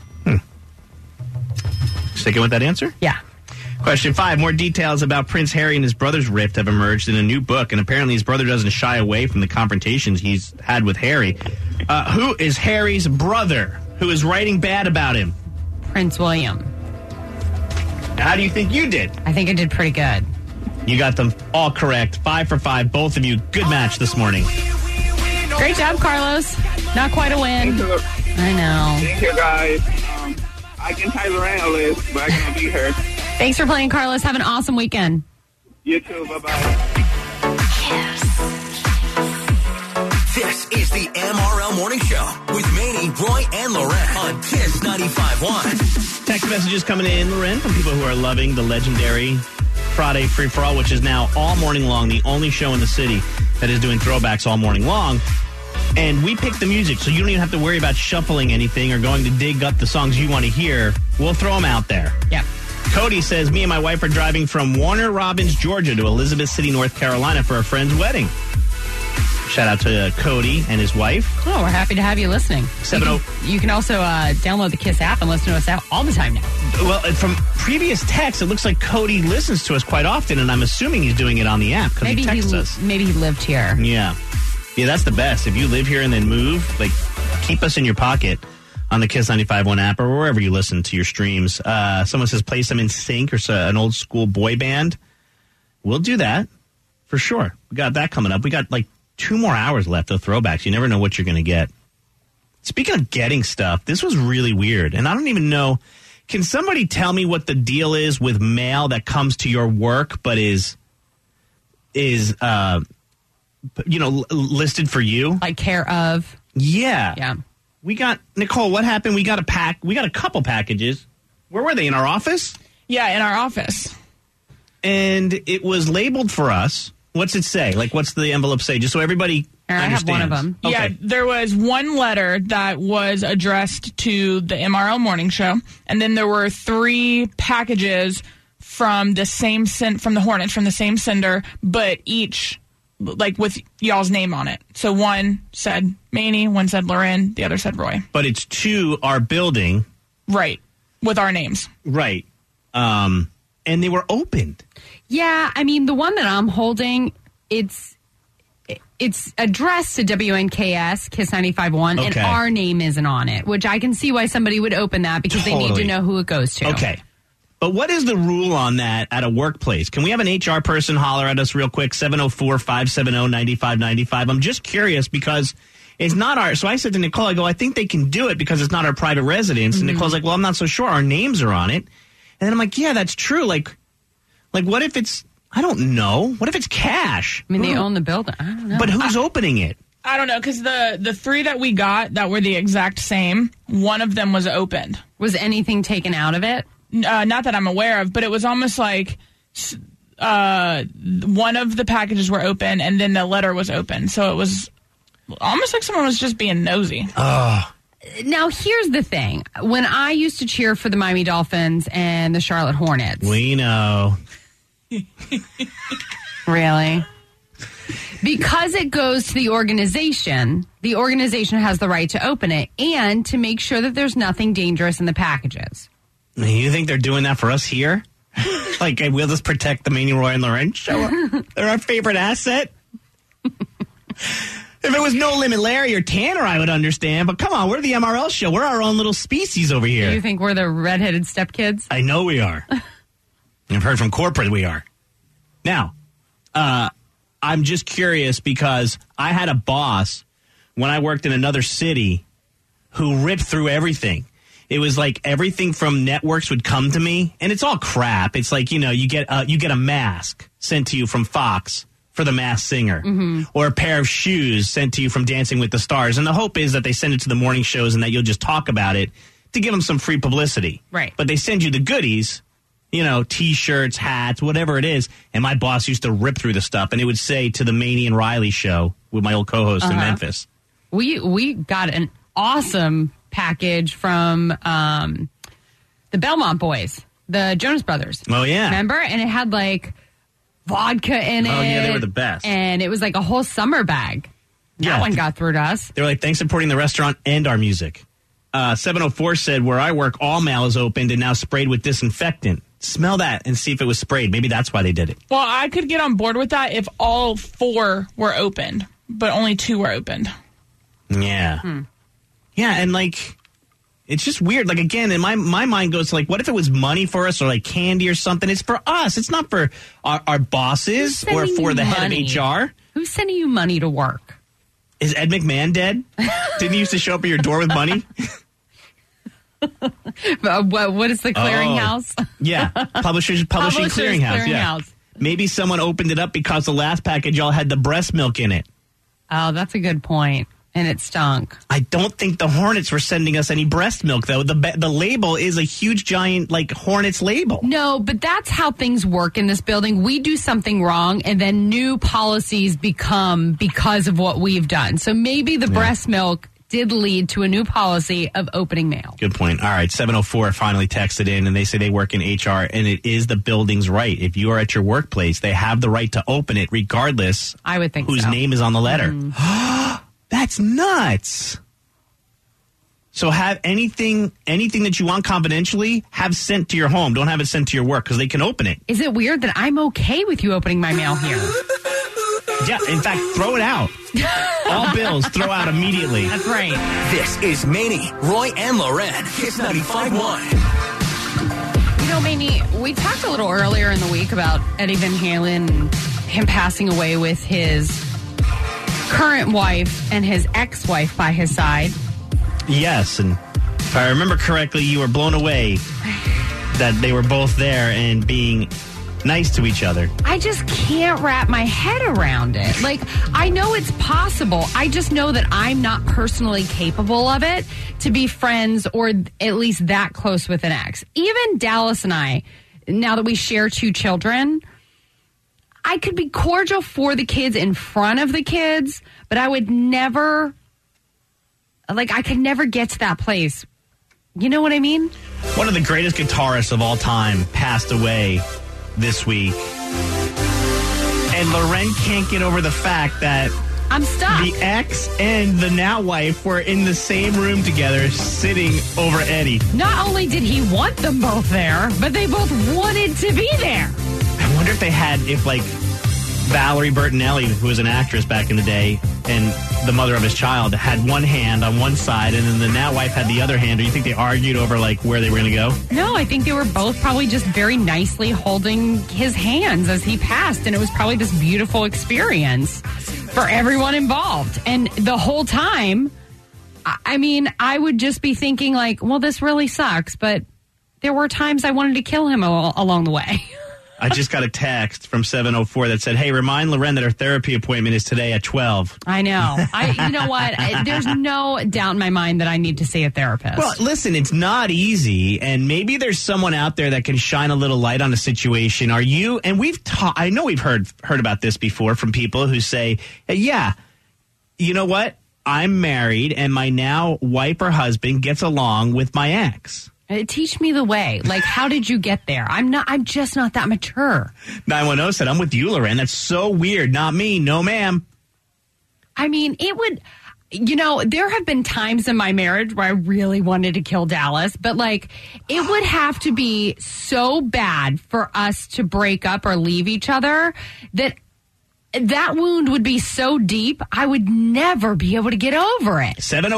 S3: Sticking with that answer?
S5: Yeah.
S3: Question 5. More details about Prince Harry and his brother's rift have emerged in a new book, and apparently his brother doesn't shy away from the confrontations he's had with Harry. Who is Harry's brother who is writing bad about him?
S5: Prince William.
S3: How do you think you did?
S5: I think I did pretty good.
S3: You got them all correct. 5 for 5, both of you. Good match this morning.
S5: Great job, Carlos. Not quite a win. I know.
S8: Thank you, guys. I can tie Lorraine a list, but I can't beat her.
S5: Thanks for playing, Carlos. Have an awesome weekend.
S8: You too. Bye-bye.
S4: This is the MRL Morning Show with Manny, Roy, and Loren on Kiss 95.1.
S3: Text messages coming in, Loren, from people who are loving the legendary Friday Free-For-All, which is now all morning long, the only show in the city that is doing throwbacks all morning long. And we pick the music, so you don't even have to worry about shuffling anything or going to dig up the songs you want to hear. We'll throw them out there.
S5: Yeah.
S3: Cody says, me and my wife are driving from Warner Robins, Georgia to Elizabeth City, North Carolina for a friend's wedding. Shout out to Cody and his wife.
S5: Oh, we're happy to have you listening. You can also download the KISS app and listen to us out all the time now.
S3: Well, from previous texts, it looks like Cody listens to us quite often, and I'm assuming he's doing it on the app because he texts us.
S5: Maybe he lived here.
S3: Yeah. Yeah, that's the best. If you live here and then move, like, keep us in your pocket on the Kiss 95.1 app or wherever you listen to your streams. Someone says play some NSYNC or an old school boy band. We'll do that for sure. We got that coming up. We got like 2 more hours left of throwbacks. You never know what you're going to get. Speaking of getting stuff, this was really weird. And I don't even know. Can somebody tell me what the deal is with mail that comes to your work but is listed for you?
S5: Like care of?
S3: Yeah.
S5: Yeah.
S3: We got, Nicole, what happened? We got a couple packages. Where were they? In our office?
S6: Yeah, in our office.
S3: And it was labeled for us. What's it say? Like, what's the envelope say? Just so everybody understands.
S5: I have one of them.
S3: Okay.
S6: Yeah, there was one letter that was addressed to the MRL Morning Show, and then there were 3 packages from the same from the Hornets, from the same sender, but each like with y'all's name on it. So one said Manny, one said Loren, the other said Roy.
S3: But it's to our building.
S6: Right. With our names.
S3: Right. And they were opened.
S5: Yeah, I mean, the one that I'm holding, it's addressed to WNKS, Kiss 95.1, and our name isn't on it, which I can see why somebody would open that because they need to know who it goes to.
S3: Okay. But what is the rule on that at a workplace? Can we have an HR person holler at us real quick? 704-570-9595. I'm just curious because it's not our... So I said to Nicole, I go, I think they can do it because it's not our private residence. And Nicole's like, well, I'm not so sure. Our names are on it. And then I'm like, yeah, that's true. Like what if it's... I don't know. What if it's cash?
S5: I mean, they own the building. I don't know.
S3: But who's opening it?
S6: I don't know, because the 3 that we got that were the exact same, one of them was opened.
S5: Was anything taken out of it?
S6: Not that I'm aware of, but it was almost like one of the packages were open and then the letter was open. So it was almost like someone was just being nosy.
S5: Now, here's the thing. When I used to cheer for the Miami Dolphins and the Charlotte Hornets.
S3: We know.
S5: Really? Because it goes to the organization has the right to open it and to make sure that there's nothing dangerous in the packages.
S3: You think they're doing that for us here? Like, we'll just protect the Manny, Roy, and Loren show? They're our favorite asset? If it was No Limit Larry or Tanner, I would understand. But come on, we're the MRL show. We're our own little species over here.
S5: Do you think we're the redheaded stepkids?
S3: I know we are. I've heard from corporate we are. Now, I'm just curious because I had a boss when I worked in another city who ripped through everything. It was like everything from networks would come to me, and it's all crap. It's like, you get a mask sent to you from Fox for the Masked Singer, or a pair of shoes sent to you from Dancing with the Stars. And the hope is that they send it to the morning shows and that you'll just talk about it to give them some free publicity.
S5: Right.
S3: But they send you the goodies, T-shirts, hats, whatever it is. And my boss used to rip through the stuff, and it would say to the Manny and Riley show with my old co-host in Memphis.
S5: We got an awesome package from the Belmont Boys, the Jonas Brothers.
S3: Oh, yeah.
S5: Remember? And it had like vodka in it.
S3: Oh, yeah, they were the best.
S5: And it was like a whole summer bag. That one got through to us.
S3: They were like, thanks for supporting the restaurant and our music. 704 said, where I work, all mail is opened and now sprayed with disinfectant. Smell that and see if it was sprayed. Maybe that's why they did it.
S6: Well, I could get on board with that if all 4 were opened, but only 2 were opened.
S3: Yeah. Yeah, and like, it's just weird. Like, again, in my mind goes to, like, what if it was money for us or, like, candy or something? It's for us. It's not for our bosses or for the head of HR.
S5: Who's sending you money to work?
S3: Is Ed McMahon dead? Didn't he used to show up at your door with money?
S5: What is the clearinghouse?
S3: Yeah, Publishing Clearinghouse. Yeah. Maybe someone opened it up because the last package all had the breast milk in it.
S5: Oh, that's a good point. And it stunk.
S3: I don't think the Hornets were sending us any breast milk, though. The label is a huge, giant, like, Hornets label.
S5: No, but that's how things work in this building. We do something wrong, and then new policies become because of what we've done. So maybe the breast milk did lead to a new policy of opening mail.
S3: Good point. All right, 704 finally texted in, and they say they work in HR, and it is the building's right. If you are at your workplace, they have the right to open it regardless
S5: I would think
S3: whose
S5: so.
S3: name is on the letter. That's nuts. So have anything that you want confidentially, have sent to your home. Don't have it sent to your work because they can open it.
S5: Is it weird that I'm okay with you opening my mail here?
S3: Yeah, in fact, throw it out. All bills, throw out immediately.
S5: That's right.
S4: This is Manny, Roy, and Loren. Kiss 95.1.
S5: You know, Mamie, we talked a little earlier in the week about Eddie Van Halen and him passing away with his current wife and his ex-wife by his side.
S3: Yes, and if I remember correctly, you were blown away that they were both there and being nice to each other.
S5: I just can't wrap my head around it. Like, I know it's possible. I just know that I'm not personally capable of it to be friends or at least that close with an ex. Even Dallas and I, now that we share 2 children, I could be cordial for the kids in front of the kids, but I would never, I could never get to that place. You know what I mean?
S3: One of the greatest guitarists of all time passed away this week. And Loren can't get over the fact that
S5: I'm stuck.
S3: the ex and the now wife were in the same room together sitting over Eddie.
S5: Not only did he want them both there, but they both wanted to be there.
S3: I wonder if Valerie Bertinelli, who was an actress back in the day, and the mother of his child, had one hand on one side, and then the now wife had the other hand. Do you think they argued over, where they were going to go?
S5: No, I think they were both probably just very nicely holding his hands as he passed, and it was probably this beautiful experience for everyone involved. And the whole time, I mean, I would just be thinking, well, this really sucks, but there were times I wanted to kill him along the way.
S3: I just got a text from 704 that said, hey, remind Loren that her therapy appointment is today at 12.
S5: I know. You know what? There's no doubt in my mind that I need to see a therapist.
S3: Well, listen, it's not easy, and maybe there's someone out there that can shine a little light on the situation. Are you, and I know we've heard about this before from people who say, yeah, you know what? I'm married, and my now wife or husband gets along with my ex.
S5: Teach me the way. How did you get there? I'm just not that mature.
S3: 910 said, I'm with you, Loren. That's so weird. Not me. No, ma'am.
S5: I mean, it would, there have been times in my marriage where I really wanted to kill Dallas, but it would have to be so bad for us to break up or leave each other that wound would be so deep, I would never be able to get over it.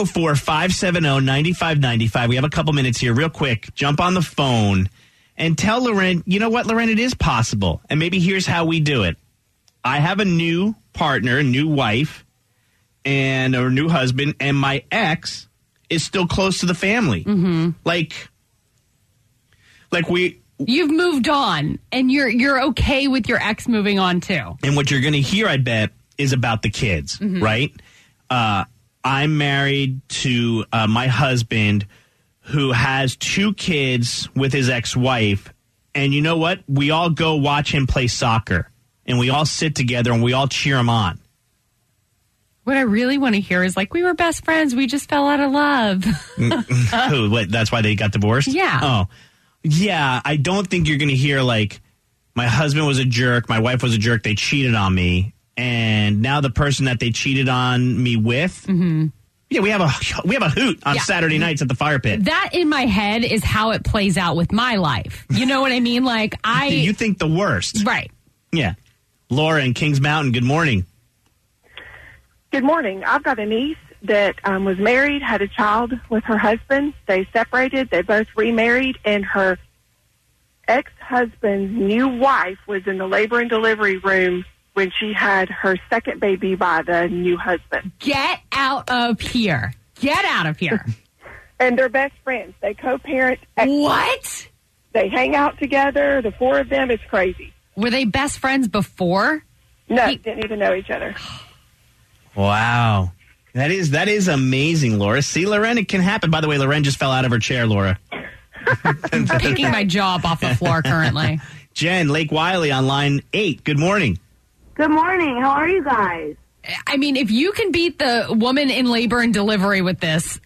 S3: 704-570-9595. We have a couple minutes here. Real quick, jump on the phone and tell Loren, you know what, Loren, it is possible. And maybe here's how we do it. I have a new partner, a new wife, and a new husband, and my ex is still close to the family. Mm-hmm.
S5: You've moved on, and you're okay with your ex moving on, too.
S3: And what you're going to hear, I bet, is about the kids, right? I'm married to my husband who has 2 kids with his ex-wife. And you know what? We all go watch him play soccer, and we all sit together, and we all cheer him on.
S5: What I really want to hear is we were best friends. We just fell out of love.
S3: Who? What, that's why they got divorced?
S5: Yeah.
S3: Oh. Yeah, I don't think you're going to hear my husband was a jerk, my wife was a jerk, they cheated on me, and now the person that they cheated on me with, yeah, we have a hoot on Saturday nights at the fire pit.
S5: That in my head is how it plays out with my life. You know what I mean?
S3: You think the worst,
S5: right?
S3: Yeah. Laura in Kings Mountain. Good morning.
S9: Good morning. I've got a niece that was married, had a child with her husband. They separated. They both remarried, and her ex-husband's new wife was in the labor and delivery room when she had her second baby by the new husband.
S5: Get out of here. Get out of here.
S9: And they're best friends. They co-parent.
S5: What?
S9: They hang out together, the 4 of them. It's crazy.
S5: Were they best friends before?
S9: No, didn't even know each other.
S3: Wow. That is amazing, Laura. See, Loren, it can happen. By the way, Loren just fell out of her chair, Laura.
S5: Picking my jaw up off the floor currently.
S3: Jen, Lake Wiley on line 8. Good morning.
S10: Good morning. How are you guys?
S5: I mean, if you can beat the woman in labor and delivery with this...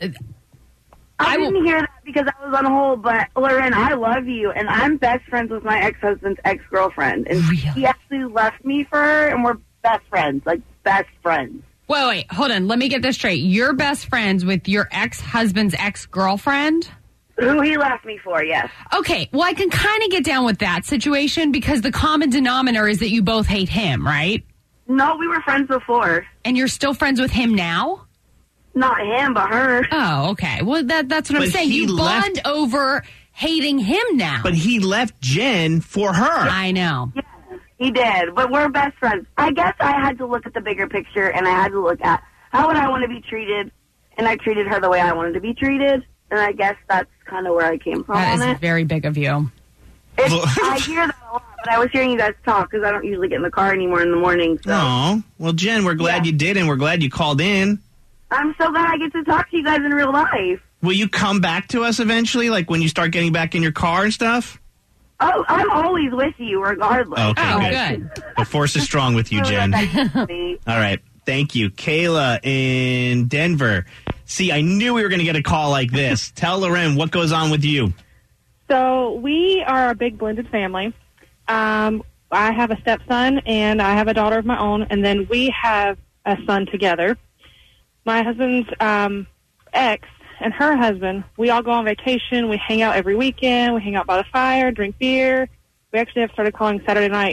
S10: I didn't hear that because I was on hold, but Loren, I love you, and I'm best friends with my ex-husband's ex-girlfriend, and he actually left me for her, and we're best friends, like best friends.
S5: Wait, hold on. Let me get this straight. You're best friends with your ex-husband's ex-girlfriend?
S10: Who he left me for, yes.
S5: Okay, well, I can kind of get down with that situation because the common denominator is that you both hate him, right?
S10: No, we were friends before.
S5: And you're still friends with him now?
S10: Not him, but her.
S5: Oh, okay. Well, that's what I'm saying. You bond over hating him now.
S3: But he left Jen for her.
S5: I know.
S10: Yes, he did. But we're best friends. I guess I had to look at the bigger picture, and I had to look at how would I want to be treated, and I treated her the way I wanted to be treated, and I guess that's kind of where I came from
S5: That
S10: on
S5: is
S10: it.
S5: very big of you.
S10: I hear that a lot, but I was hearing you guys talk because I don't usually get in the car anymore in the morning. So.
S3: Oh, well, Jen, we're glad you did, and we're glad you called in.
S10: I'm so glad I get to talk to you guys in real life.
S3: Will you come back to us eventually, like when you start getting back in your car and stuff?
S10: Oh, I'm always with you, regardless.
S3: Okay, good. The force is strong with you, Jen. All right. Thank you. Kayla in Denver. See, I knew we were going to get a call like this. Tell Loren what goes on with you.
S11: So we are a big blended family. I have a stepson, and I have a daughter of my own, and then we have a son together. My husband's ex and her husband, we all go on vacation. We hang out every weekend. We hang out by the fire, drink beer. We actually have started calling Saturday night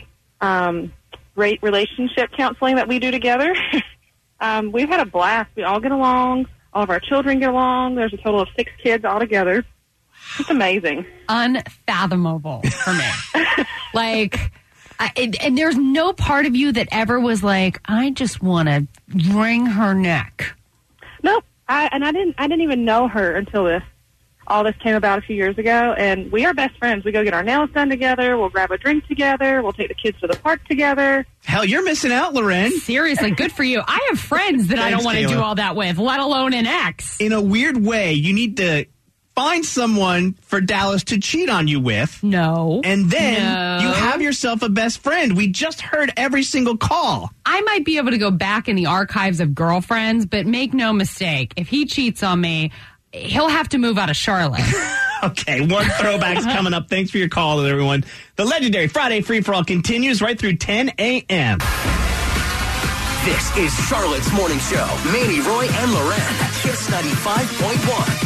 S11: relationship counseling that we do together. We've had a blast. We all get along. All of our children get along. There's a total of 6 kids all together. It's amazing.
S5: Unfathomable for me. And there's no part of you that ever was like, I just want to wring her neck.
S11: Nope. I didn't even know her until all this came about a few years ago, and we are best friends. We go get our nails done together. We'll grab a drink together. We'll take the kids to the park together.
S3: Hell, you're missing out, Loren.
S5: Seriously, good for you. I have friends that I don't want to do all that with, let alone an ex.
S3: In a weird way, you need to find someone for Dallas to cheat on you with.
S5: No.
S3: And then you have yourself a best friend. We just heard every single call.
S5: I might be able to go back in the archives of girlfriends, but make no mistake, if he cheats on me, he'll have to move out of Charlotte.
S3: Okay, more throwbacks coming up. Thanks for your call, everyone. The legendary Friday Free-For-All continues right through 10 a.m.
S4: This is Charlotte's Morning Show. Manny, Roy, and Loren. Kiss 95.1.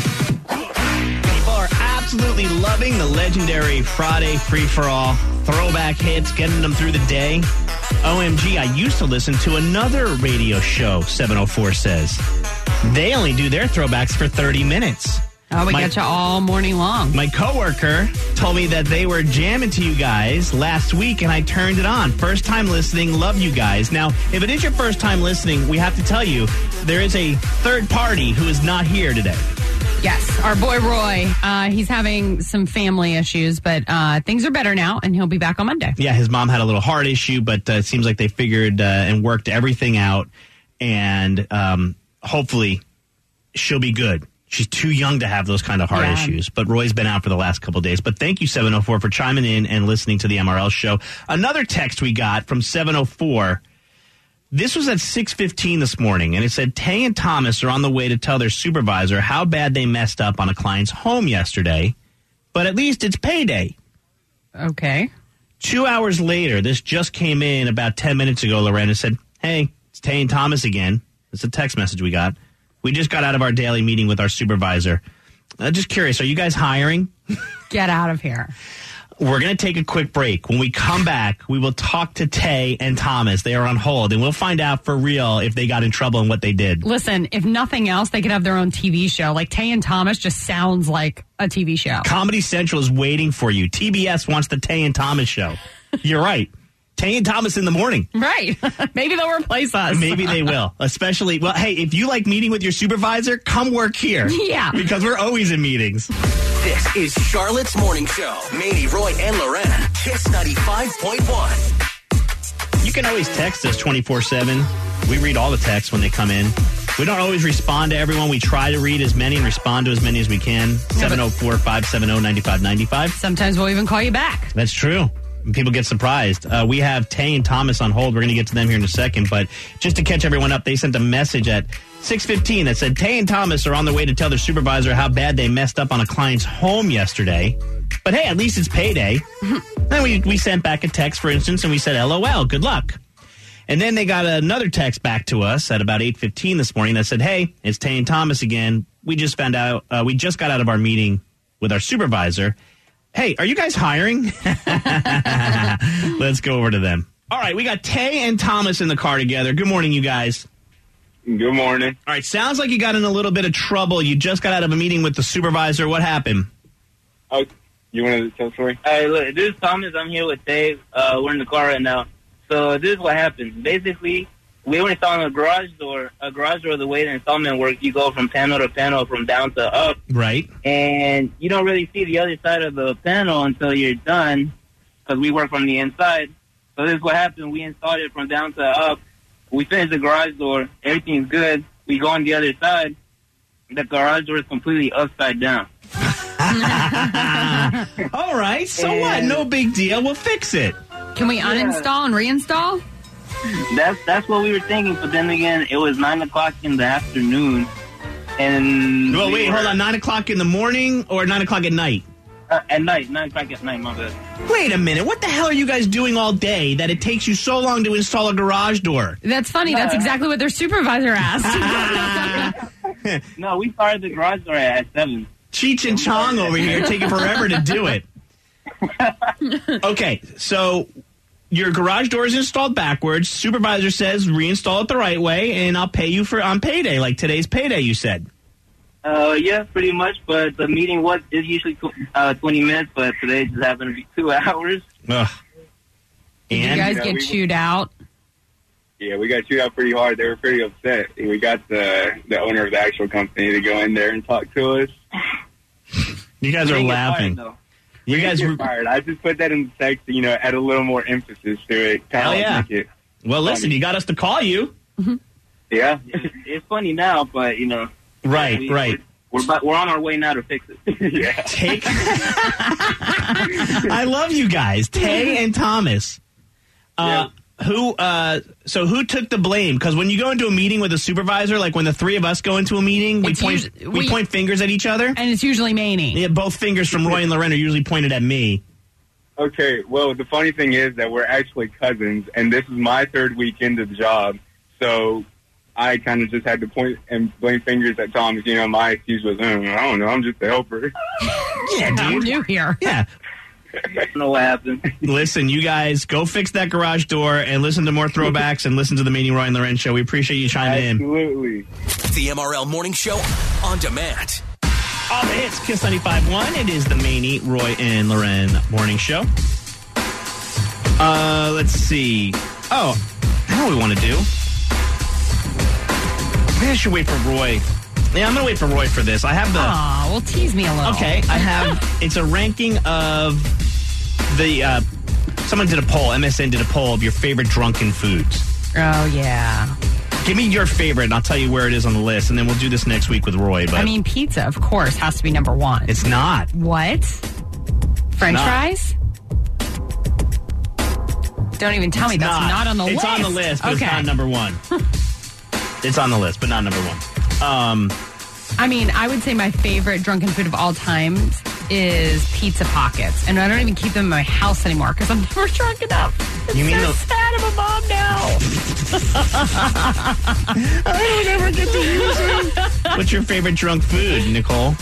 S3: People are absolutely loving the legendary Friday Free-For-All throwback hits, getting them through the day. OMG, I used to listen to another radio show, 704 says. They only do their throwbacks for 30 minutes.
S5: Oh, we got you all morning long.
S3: My coworker told me that they were jamming to you guys last week, and I turned it on. First time listening, love you guys. Now, if it is your first time listening, we have to tell you, there is a third party who is not here today.
S5: Yes, our boy Roy, he's having some family issues, but things are better now, and he'll be back on Monday.
S3: Yeah, his mom had a little heart issue, but it seems like they figured and worked everything out, and hopefully she'll be good. She's too young to have those kind of heart issues, but Roy's been out for the last couple of days. But thank you, 704, for chiming in and listening to the MRL show. Another text we got from 704. This was at 6:15 this morning, and it said, Tay and Thomas are on the way to tell their supervisor how bad they messed up on a client's home yesterday, but at least it's payday.
S5: Okay.
S3: 2 hours later, this just came in about 10 minutes ago, Lorena said, hey, it's Tay and Thomas again. It's a text message we got. We just got out of our daily meeting with our supervisor. Just curious, are you guys hiring?
S5: Get out of here.
S3: We're going to take a quick break. When we come back, we will talk to Tay and Thomas. They are on hold, and we'll find out for real if they got in trouble and what they did.
S5: Listen, if nothing else, they could have their own TV show. Like, Tay and Thomas just sounds like a TV show.
S3: Comedy Central is waiting for you. TBS wants the Tay and Thomas show. You're right. Tay and Thomas in the morning.
S5: Right. Maybe they'll replace us.
S3: Maybe they will. Especially, well, hey, if you like meeting with your supervisor, come work here.
S5: Yeah.
S3: Because we're always in meetings.
S4: This is Charlotte's Morning Show. Manny, Roy, and Loren. Kiss 95.1.
S3: You can always text us 24/7. We read all the texts when they come in. We don't always respond to everyone. We try to read as many and respond to as many as we can. 704-570-9595.
S5: Sometimes we'll even call you back.
S3: That's true. People get surprised. We have Tay and Thomas on hold. We're going to get to them here in a second. But just to catch everyone up, they sent a message at 6:15 that said Tay and Thomas are on their way to tell their supervisor how bad they messed up on a client's home yesterday. But hey, at least it's payday. Then we sent back a text, for instance, and we said, LOL, good luck. And then they got another text back to us at about 8:15 this morning that said, hey, it's Tay and Thomas again. We just found out, we just got out of our meeting with our supervisor. Hey, are you guys hiring? Let's go over to them. All right, we got Tay and Thomas in the car together. Good morning, you guys.
S8: Good morning.
S3: All right, sounds like you got in a little bit of trouble. You just got out of a meeting with the supervisor. What happened?
S8: Oh, you want to tell the story?
S12: Hey, look, this is Thomas. I'm here with Dave. We're in the car right now. So this is what happened. Basically, we were installing a garage door. The way the installment works, you go from panel to panel, from down to up.
S3: Right.
S12: And you don't really see the other side of the panel until you're done, because we work from the inside. So this is what happened. We installed it from down to up. We finished the garage door. Everything's good. We go on the other side. The garage door is completely upside down.
S3: All right. So what? No big deal. We'll fix it.
S5: Can we uninstall and reinstall?
S12: That's what we were thinking. But then again, it was 9 o'clock in the afternoon. And
S3: well, wait, hold on. 9 o'clock in the morning or 9 o'clock at night?
S12: At night. 9 o'clock at night, my bad.
S3: Wait a minute. What the hell are you guys doing all day that it takes you so long to install a garage door?
S5: That's funny. That's exactly what their supervisor asked.
S12: No, we started the garage door at 7.
S3: Cheech and Chong over here taking forever to do it. Okay, so your garage door is installed backwards. Supervisor says reinstall it the right way, and I'll pay you on payday, like today's payday, you said.
S12: Yeah, pretty much, but the meeting is usually 20 minutes, but today just happened to be 2 hours.
S3: Ugh.
S5: Did you guys get chewed out?
S8: Yeah, we got chewed out pretty hard. They were pretty upset. We got the owner of the actual company to go in there and talk to us.
S3: You guys are laughing.
S8: You guys were fired. I just put that in the text, add a little more emphasis to it.
S3: Hell yeah. Well, listen,
S8: funny.
S3: You got us to call you.
S5: Mm-hmm.
S8: Yeah.
S12: It's funny now, but,
S3: Right.
S12: We're on our way now to fix it.
S8: Yeah.
S3: I love you guys, Tay and Thomas. Who took the blame? Because when you go into a meeting with a supervisor, like when the three of us go into a meeting, we point fingers at each other.
S5: And it's usually Maney.
S3: Yeah, both fingers from Roy and Loren are usually pointed at me.
S8: Okay, well, the funny thing is that we're actually cousins, and this is my third week into the job, so I kind of just had to point and blame fingers at Thomas. My excuse was, I don't know, I'm just a helper.
S3: Yeah, dude.
S5: I'm new here.
S3: Yeah.
S12: I don't know what happened.
S3: Listen, you guys, go fix that garage door and listen to more throwbacks and listen to the Maney, Roy, and Loren show. We appreciate you chiming in.
S8: Absolutely.
S4: The MRL Morning Show on demand.
S3: All the hits, Kiss 95.1. It is the Maney, Roy, and Loren morning show. Let's see. Oh, how do we want to do? Maybe I should wait for Roy. Yeah, I'm going to wait for Roy for this. I have the...
S5: Aw, well, tease me a little.
S3: Okay, I have... It's a ranking of the... someone did a poll. MSN did a poll of your favorite drunken foods.
S5: Oh, yeah.
S3: Give me your favorite, and I'll tell you where it is on the list, and then we'll do this next week with Roy. But
S5: I mean, pizza, of course, has to be number one.
S3: It's not.
S5: What? French fries? Don't even tell me that's not on the list.
S3: It's on the list, but
S5: okay.
S3: It's not number one. It's on the list, but not number one.
S5: I mean, I would say my favorite drunken food of all time is pizza pockets. And I don't even keep them in my house anymore because I'm never drunk enough.
S3: You mean
S5: so sad I'm a mom now.
S3: I don't ever get to use it. What's your favorite drunk food, Nicole?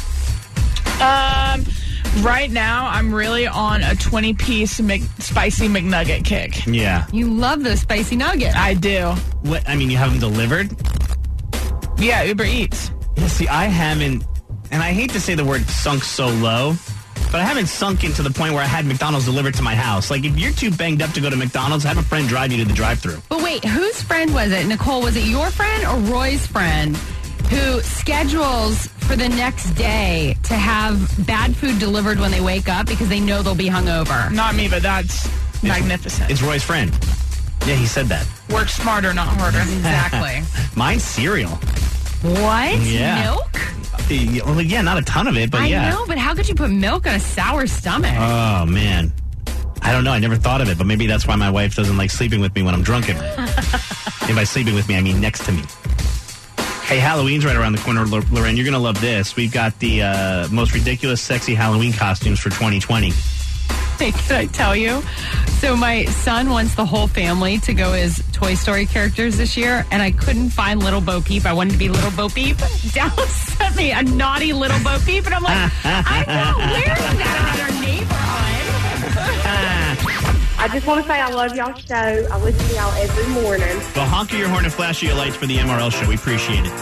S6: Right now, I'm really on a 20-piece spicy McNugget kick.
S3: Yeah.
S5: You love those spicy nuggets.
S6: I do.
S3: What? I mean, you have them delivered?
S6: Yeah, Uber Eats.
S3: Yeah, see, I haven't, and I hate to say the word sunk so low, but I haven't sunk into the point where I had McDonald's delivered to my house. Like, if you're too banged up to go to McDonald's, have a friend drive you to the drive-thru.
S5: But wait, whose friend was it? Nicole, was it your friend or Roy's friend who schedules for the next day to have bad food delivered when they wake up because they know they'll be hungover?
S6: Not me, but that's magnificent.
S3: It's Roy's friend. Yeah, he said that.
S6: Work smarter, not harder.
S5: Exactly.
S3: Mine's cereal.
S5: What?
S3: Yeah.
S5: Milk?
S3: Well, yeah, not a ton of it, but yeah.
S5: I know, but how could you put milk on a sour stomach?
S3: Oh, man. I don't know. I never thought of it, but maybe that's why my wife doesn't like sleeping with me when I'm drunken. And by sleeping with me, I mean next to me. Hey, Halloween's right around the corner, Loren. You're going to love this. We've got the most ridiculous, sexy Halloween costumes for 2020.
S5: Hey, can I tell you? So my son wants the whole family to go as Toy Story characters this year, and I couldn't find Little Bo Peep. I wanted to be Little Bo Peep. Dallas sent me a naughty Little Bo Peep, and I'm like, I'm not wearing that around our neighborhood.
S13: I just want to say I love y'all's show. I listen to y'all every morning.
S3: Well, honk your horn and flash your lights for the MRL show. We appreciate it.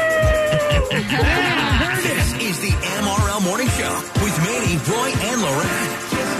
S4: This is the MRL Morning Show with Manny, Roy, and Lorraine.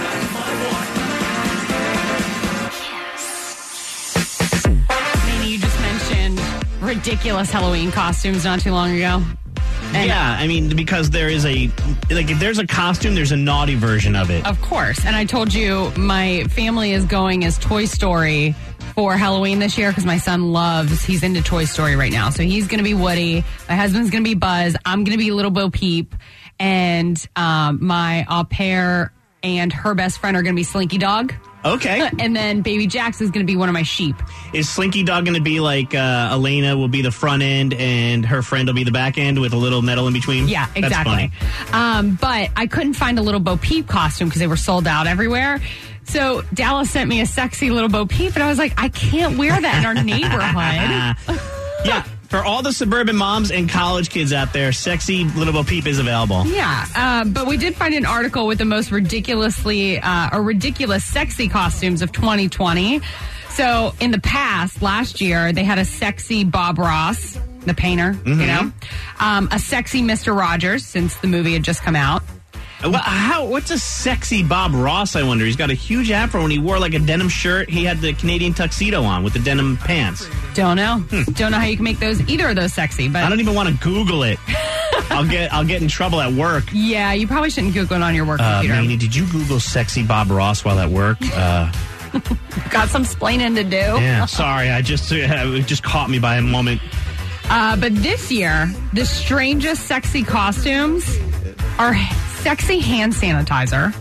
S5: Manny, you just mentioned ridiculous Halloween costumes not too long ago. And
S3: yeah, I mean, because there is if there's a costume, there's a naughty version of it.
S5: Of course. And I told you my family is going as Toy Story for Halloween this year because my son he's into Toy Story right now. So he's going to be Woody. My husband's going to be Buzz. I'm going to be Little Bo Peep. And my au pair and her best friend are going to be Slinky Dog.
S3: Okay.
S5: And then Baby Jax is going to be one of my sheep.
S3: Is Slinky Dog going to be like Elena will be the front end and her friend will be the back end with a little metal in between?
S5: Yeah, exactly.
S3: That's funny.
S5: But I couldn't find a Little Bo Peep costume because they were sold out everywhere. So Dallas sent me a sexy Little Bo Peep, and I was like, I can't wear that in our neighborhood.
S3: Yeah. For all the suburban moms and college kids out there, sexy Little Bo Peep is available.
S5: Yeah, but we did find an article with the most ridiculous sexy costumes of 2020. So in the past, last year, they had a sexy Bob Ross, the painter, you know, a sexy Mr. Rogers, since the movie had just come out.
S3: What's a sexy Bob Ross, I wonder? He's got a huge afro and he wore like a denim shirt. He had the Canadian tuxedo on with the denim pants.
S5: Don't know. Don't know how you can make either of those sexy. But
S3: I don't even want to Google it. I'll get in trouble at work.
S5: Yeah, you probably shouldn't Google it on your work computer.
S3: Manny, did you Google sexy Bob Ross while at work?
S5: Got some splaining to do.
S3: Yeah, sorry. It just caught me by a moment.
S5: But this year, the strangest sexy costumes are sexy hand sanitizer,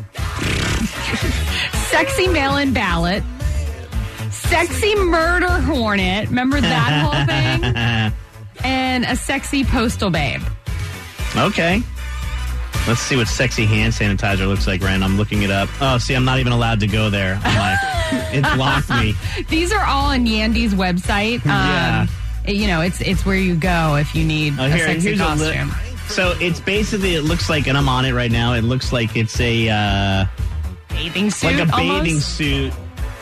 S5: sexy mail-in ballot, sexy murder hornet. Remember that whole thing? And a sexy postal babe.
S3: Okay. Let's see what sexy hand sanitizer looks like, Ren. I'm looking it up. Oh, see, I'm not even allowed to go there. It blocked me.
S5: These are all on Yandy's website.
S3: Yeah.
S5: You know, it's where you go if you need a sexy costume.
S3: So it's basically, it looks like, and I'm on it right now, it looks like it's a
S5: bathing suit.
S3: Like a bathing suit.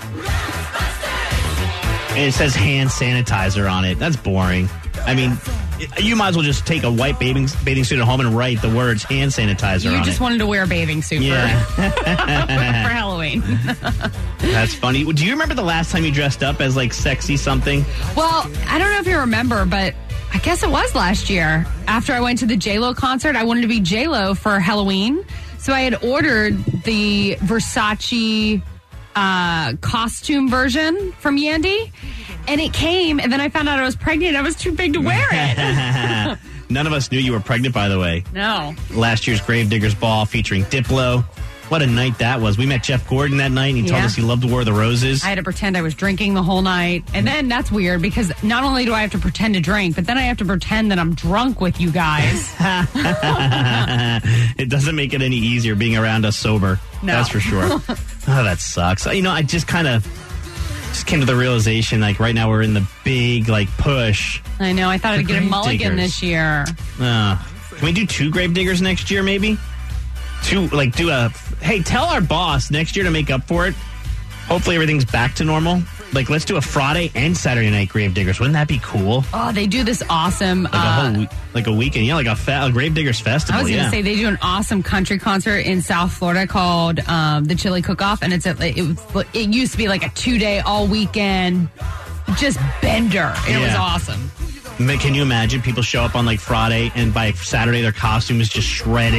S3: And it says hand sanitizer on it. That's boring. I mean, you might as well just take a white bathing suit at home and write the words hand sanitizer on it.
S5: You just wanted to wear a bathing suit for Halloween.
S3: That's funny. Do you remember the last time you dressed up as like sexy something?
S5: Well, I don't know if you remember, but I guess it was last year. After I went to the J-Lo concert, I wanted to be J-Lo for Halloween. So I had ordered the Versace costume version from Yandy. And it came, and then I found out I was pregnant. I was too big to wear it.
S3: None of us knew you were pregnant, by the way.
S5: No.
S3: Last year's Gravediggers Ball featuring Diplo. What a night that was. We met Jeff Gordon that night, and he told us he loved War of the Roses.
S5: I had to pretend I was drinking the whole night. And then that's weird, because not only do I have to pretend to drink, but then I have to pretend that I'm drunk with you guys.
S3: It doesn't make it any easier being around us sober.
S5: No.
S3: That's for sure. Oh, that sucks. You know, I just came to the realization, like, right now we're in the big, like, push.
S5: I know. I thought I'd get a mulligan this year.
S3: Can we do 2 Gravediggers next year, maybe? Hey, tell our boss next year to make up for it. Hopefully everything's back to normal. Like, let's do a Friday and Saturday night Gravediggers. Wouldn't that be cool?
S5: Oh, they do this awesome...
S3: Like a whole week, like a weekend. Yeah, like a Gravediggers festival.
S5: I was going to say, they do an awesome country concert in South Florida called the Chili Cook-Off, and it used to be like a 2-day, all-weekend, just bender. It was awesome.
S3: Can you imagine people show up on like Friday, and by Saturday their costume is just shredded?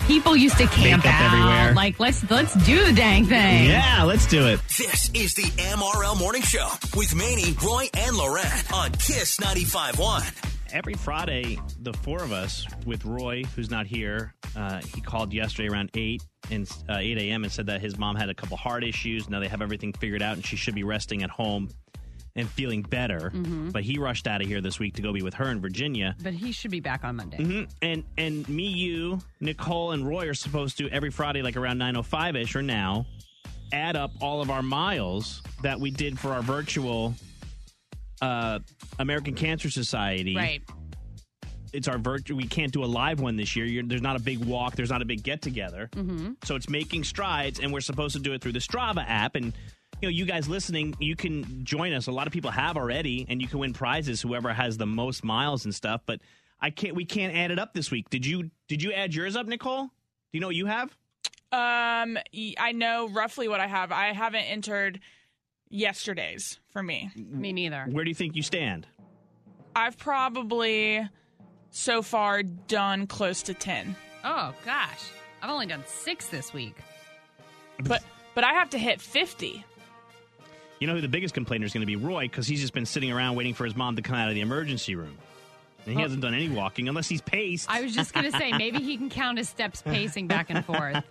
S5: people used to camp
S3: Makeup
S5: out.
S3: everywhere.
S5: Like, let's do the dang thing.
S3: Yeah, let's do it.
S4: This is the MRL Morning Show with Manny, Roy, and Lorette on Kiss 95.1.
S3: Every Friday, the four of us, with Roy, who's not here, he called yesterday around 8 a.m. and said that his mom had a couple heart issues. Now they have everything figured out, and she should be resting at home and feeling better.
S5: Mm-hmm.
S3: But he rushed out of here this week to go be with her in Virginia.
S5: But he should be back on Monday.
S3: Mm-hmm. And me, you, Nicole, and Roy are supposed to, every Friday, like around 9:05-ish or now, add up all of our miles that we did for our virtual American Cancer Society.
S5: Right.
S3: It's our virtual. We can't do a live one this year. There's not a big walk. There's not a big get together.
S5: Mm-hmm.
S3: So it's making strides, and we're supposed to do it through the Strava app. And you guys listening, you can join us. A lot of people have already, and you can win prizes. Whoever has the most miles and stuff. But we can't add it up this week. Did you add yours up, Nicole? Do you know what you have?
S6: I know roughly what I have. I haven't entered yesterday's for me.
S5: Me neither.
S3: Where do you think you stand?
S6: I've probably so far done close to 10.
S5: Oh, gosh. I've only done 6 this week.
S6: But I have to hit 50.
S3: You know who the biggest complainer is going to be? Roy, because he's just been sitting around waiting for his mom to come out of the emergency room. And he hasn't done any walking unless he's paced.
S5: I was just going to say, maybe he can count his steps pacing back and forth.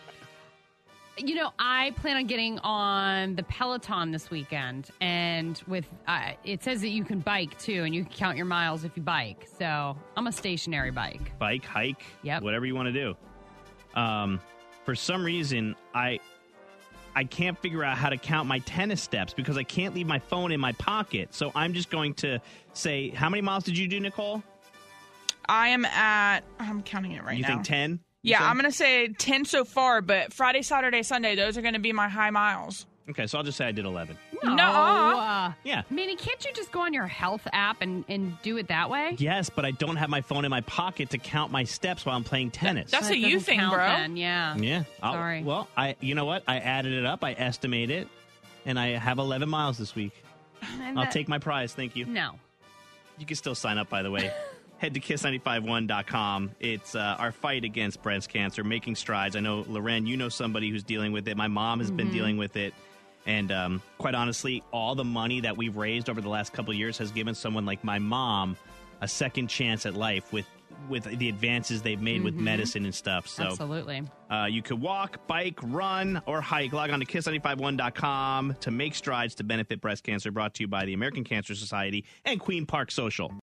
S5: I plan on getting on the Peloton this weekend, and with it says that you can bike too, and you can count your miles if you bike. So I'm a stationary bike.
S3: Bike, hike,
S5: yep,
S3: whatever you want to do. For some reason, I can't figure out how to count my tennis steps because I can't leave my phone in my pocket. So I'm just going to say, how many miles did you do, Nicole?
S6: I'm counting it right now.
S3: You think 10?
S6: Yeah, I'm going to say 10 so far, but Friday, Saturday, Sunday, those are going to be my high miles.
S3: Okay, so I'll just say I did 11.
S6: No.
S3: Yeah.
S5: Manny, can't you just go on your health app and do it that way?
S3: Yes, but I don't have my phone in my pocket to count my steps while I'm playing tennis.
S6: That's a you thing, bro.
S5: Then, yeah.
S3: Yeah.
S5: Sorry.
S3: Well, you know what? I added it up. I estimate it, and I have 11 miles this week. I'll take my prize. Thank you.
S5: No.
S3: You can still sign up, by the way. Head to kiss951.com. It's our fight against breast cancer, making strides. I know, Loren, you know somebody who's dealing with it. My mom has been dealing with it. And quite honestly, all the money that we've raised over the last couple of years has given someone like my mom a second chance at life with the advances they've made with medicine and stuff. So
S5: absolutely.
S3: You could walk, bike, run, or hike. Log on to kiss951.com to make strides to benefit breast cancer. Brought to you by the American Cancer Society and Queen Park Social.